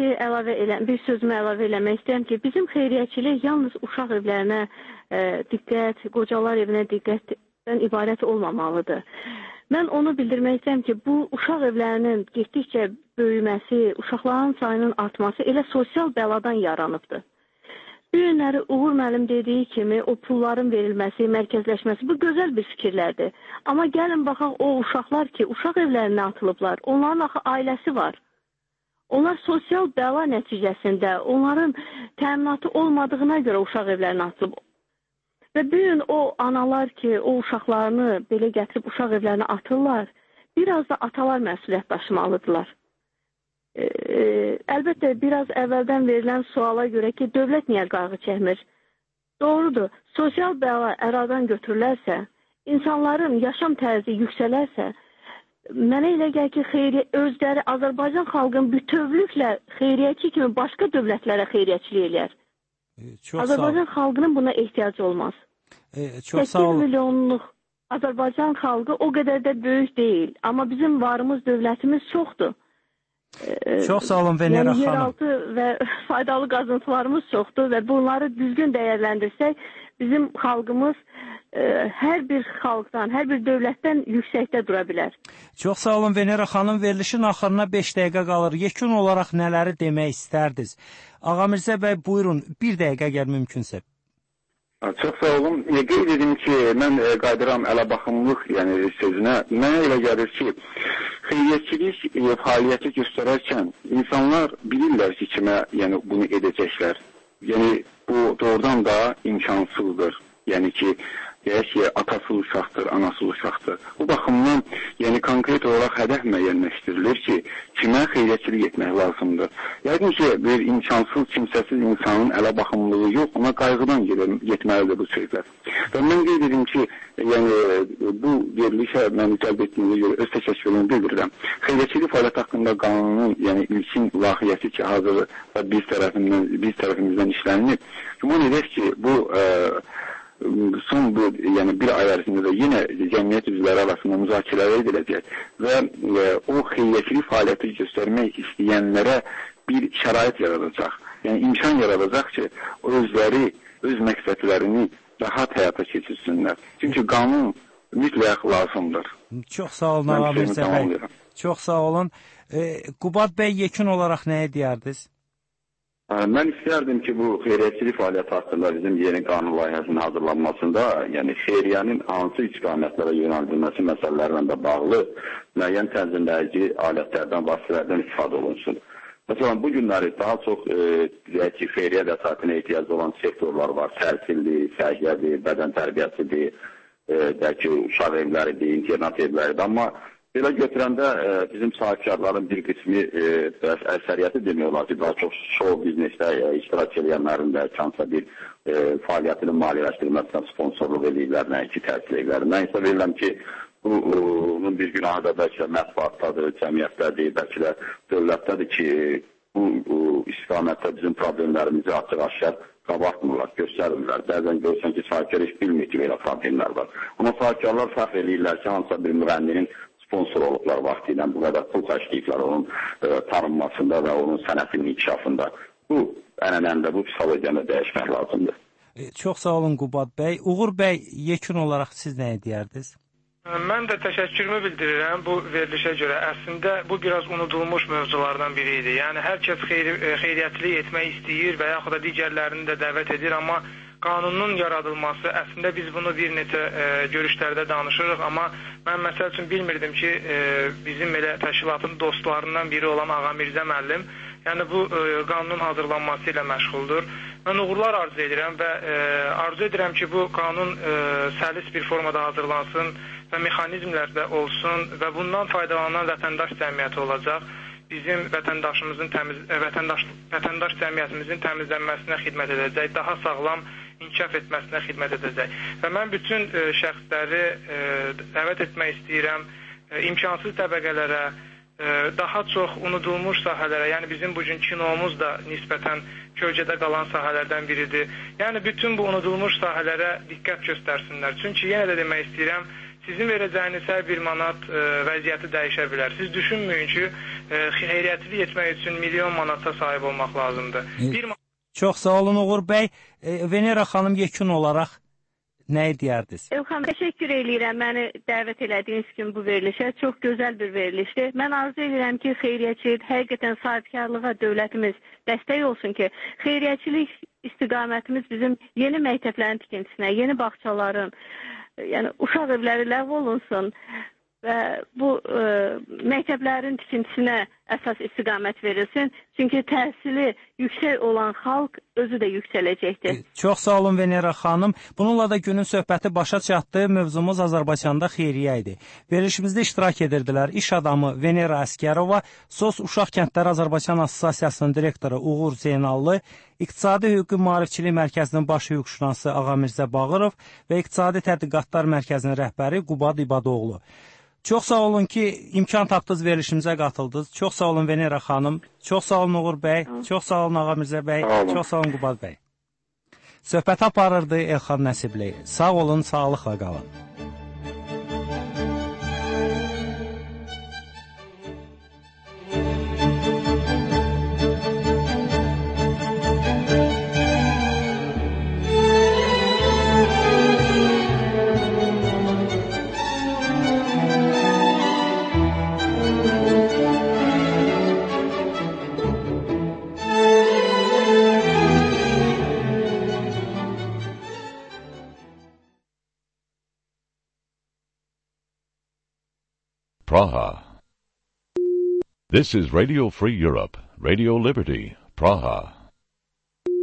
sözümü əlavə eləmək istəyirəm ki, bizim xeyriyyəçilik yalnız uşaq evlərinə diqqət, qocalar evinə diqqətdən ibarət olmamalıdır. Mən onu bildirmək istəyirəm ki, bu uşaq evlərinin getdikcə böyüməsi, uşaqların sayının artması elə sosial bəladan yaranıbdır. Bir günləri Uğur müəllim dediyi kimi o pulların verilməsi, mərkəzləşməsi bu gözəl bir fikirlərdir. Amma gəlin baxaq o uşaqlar ki, uşaq evlərinə atılıblar, onların axı ailəsi var. Onlar sosial bəla nəticəsində onların təminatı olmadığına görə uşaq evlərinə atılıb. Və bir gün o analar ki, o uşaqlarını belə gətirib uşaq evlərinə atırlar, biraz da atalar məsuliyyət daşımalıdırlar. Əlbəttə, biraz əvvəldən verilən suala görə ki, dövlət niyə qayğı çəkmir? Doğrudur, sosial bəla əradan götürülərsə, insanların yaşam tərzi yüksələrsə, mənə elə gəlir ki, özləri Azərbaycan xalqının bütövlüklə xeyriyyəçi kimi başqa dövlətlərə xeyriyyəçilik eləyər. Azərbaycan xalqının buna ehtiyacı olmaz. 8 milyonluq Azərbaycan xalqı o qədər də böyük deyil. Amma bizim varımız, dövlətimiz çoxdur. Çox sağ olun Venera xanım. Yeraltı və faydalı qazıntılarımız çoxdur və bunları düzgün dəyərləndirsək, bizim xalqımız hər bir xalqdan, hər bir dövlətdən yüksəkdə dura bilər. Çox sağ olun Venera xanım. Verilişin axırına 5 dəqiqə qalır. Yekun olaraq nələri demək istərdiniz? Ağamirzə bəy, buyurun, 1 dəqiqə əgər mümkünsə. Çox sağ olun. Qeyd edim ki, mən qayıdıram əlabaxımlıq sözünə. Mənə elə gəlir ki, xeyriyyətçilik fəaliyyəti göstərərkən insanlar bilirlər ki, kimə bunu edəcəklər. Bu doğrudan da imkansızdır. Deyək ki, atası uşaqdır, anası uşaqdır. Bu baxımdan, konkret olaraq hədəf müəyyənləşdirilir ki, kimə xeyriyyətçilik etmək lazımdır. Yəqin ki, bir imkansız, kimsəsiz insanın ələ baxımlığı yox, ona qayğıdan getməlidir bu sözlər. Və mən qeyd edim ki, bu verilişə mən cəlb etdiyimə görə öz təşəkkürümü bildirirəm. Xeyriyyətçilik fəaliyyəti haqqında qanunun, ilkin lahiyyəti ki, hazır və biz tərəfimizdən işlənilib. Güman edək ki, bu son bir ay ərzində də yenə cəmiyyət üzvləri arasında müzakirələr ediləcək və o xeyriyyətçilik fəaliyyəti göstərmək istəyənlərə bir şərait yaradacaq. İmkan yaradacaq ki, özləri öz məqsədlərini rahat həyata keçirsinlər. Çünki qanun mütləq lazımdır. Çox sağ olun Ağamirzə bəy. Çox sağ olun. Qubad bəy, yekun olaraq nəyə deyərdiniz? Mən istərdim ki, bu xeyriyyətçilik fəaliyyəti haqqında bizim yeni qanun layihəsinin hazırlanmasında, xeyriyyənin hansı istiqamətlərə yönəldilməsi məsələlərlə də bağlı müəyyən tənzimləyici alətlərdən, vasitələrdən istifadə olunsun. Məsələn, bu günləri daha çox xeyriyyə vəsaitine ehtiyac olan sektorlar var. Təhsildir, səhiyyədir, bədən tərbiyəsidir, bəlkə uşaq evləridir, internat evləridir. Amma belə götürəndə bizim sahibkarların bir qismi əksəriyyəti demək olar ki, daha çox show biznesdə iştirak edənlərin də hansısa bir fəaliyyətinin maliyyələşdirilməsinə sponsorluq edirlər, nəinki təhsil evləri. Mən isə verirəm ki, bunun bir günahı da bəlkə mətbuatdadır, cəmiyyətdədir, bəlkə də dövlətdədir ki, bu istiqamətdə bizim problemlərimizi açıq-aşkar qabartmırlar, göstərmirlər. Bəzən görürsən ki, sahibkar heç bilmir ki, belə problemlər var. Amma sahibkarlar fəxr edirlər ki, hansısa bir müğənninin sponsor olublar vaxtı ilə, bu qədər pul xərcləyiblər onun tanınmasında və onun sənətinin inkişafında. Bu ənənəndə, bu psixologiyanı dəyişmək lazımdır. Çox sağ olun Qubad bəy. Uğur bəy, yekun olaraq siz nəyə deyərdiniz? Mən də təşəkkürümü bildirirəm bu verilişə görə. Əslində bu biraz unudulmuş mövzulardan biri idi. Yəni hər kəs xeyriyyətçilik etmək istəyir və yaxud da digərlərini də dəvət edir, amma qanunun yaradılması, əslində biz bunu bir neçə görüşlərdə danışırıq, amma mən məsəl üçün bilmirdim ki, bizim elə təşkilatın dostlarından biri olan Ağamirzə müəllim, yəni bu qanunun hazırlanması ilə məşğuldur. Mən uğurlar arzu edirəm və arzu edirəm ki, bu qanun səlis bir formada hazırlansın və mexanizmlər də olsun və bundan faydalanan vətəndaş cəmiyyəti olacaq. Bizim vətəndaş cəmiyyətimizin təmizlənməsinə xidmət edəcək, daha sağlam inkişaf etməsinə xidmət edəcək. Və mən bütün şəxsləri dəvət etmək istəyirəm, imkansız təbəqələrə, daha çox unudulmuş sahələrə, yəni bizim bugün kinomuz da nisbətən kölgədə qalan sahələrdən biridir. Yəni bütün bu unudulmuş sahələrə diqqət göstərsinlər. Çünki yenə də demək istəyirəm, sizin verəcəyiniz hər bir manat vəziyyəti dəyişə bilər. Siz düşünməyin ki, xeyriyyətçilik etmək üçün milyon manata sahib olmaq lazımdır. Çox sağ olun Uğur bəy. Venera xanım yekun olaraq nəyi deyərdiniz? Elxan, təşəkkür edirəm məni dəvət elədiyiniz kimi bu verilişə. Çox gözəl bir verilişdir. Mən arzu edirəm ki, xeyriyyətçilik, həqiqətən sahibkarlığa dövlətimiz dəstək olsun ki, xeyriyyətçilik istiqamətimiz bizim yeni məktəblərin tikintisinə, yeni bağçaların, yəni uşaq evləri ləğv olunsun və bu məktəblərin tikintisinə əsas istiqamət verilsin. Çünki təhsili yüksək olan xalq özü də yüksələcəkdir. Çox sağ olun Venera xanım. Bununla da günün söhbəti başa çatdı. Mövzumuz Azərbaycanda xeyriyyə idi. Verilişimizdə iştirak edirdilər iş adamı Venera Əskərova, SOS Uşaq Kəndləri Azərbaycan Assosiasiyasının direktoru Uğur Zeynallı, İqtisadi Hüquqi Maarifçilik Mərkəzinin baş hüquqşünası Ağamirzə Bağırov və İqtisadi Tədqiqatlar Mərkəzinin rəhbəri Qubad İbadoğlu. Çox sağ olun ki, imkan tapdınız, verilişimizə qatıldınız. Çox sağ olun Venera xanım. Çox sağ olun Uğur bəy. Çox sağ olun Ağamirzə bəy. Çox sağ olun Qubad bəy. Söhbət aparırdı Elxan Nəsibli. Sağ olun, sağlıqla qalın. Praha. This is Radio Free Europe, Radio Liberty, Praha.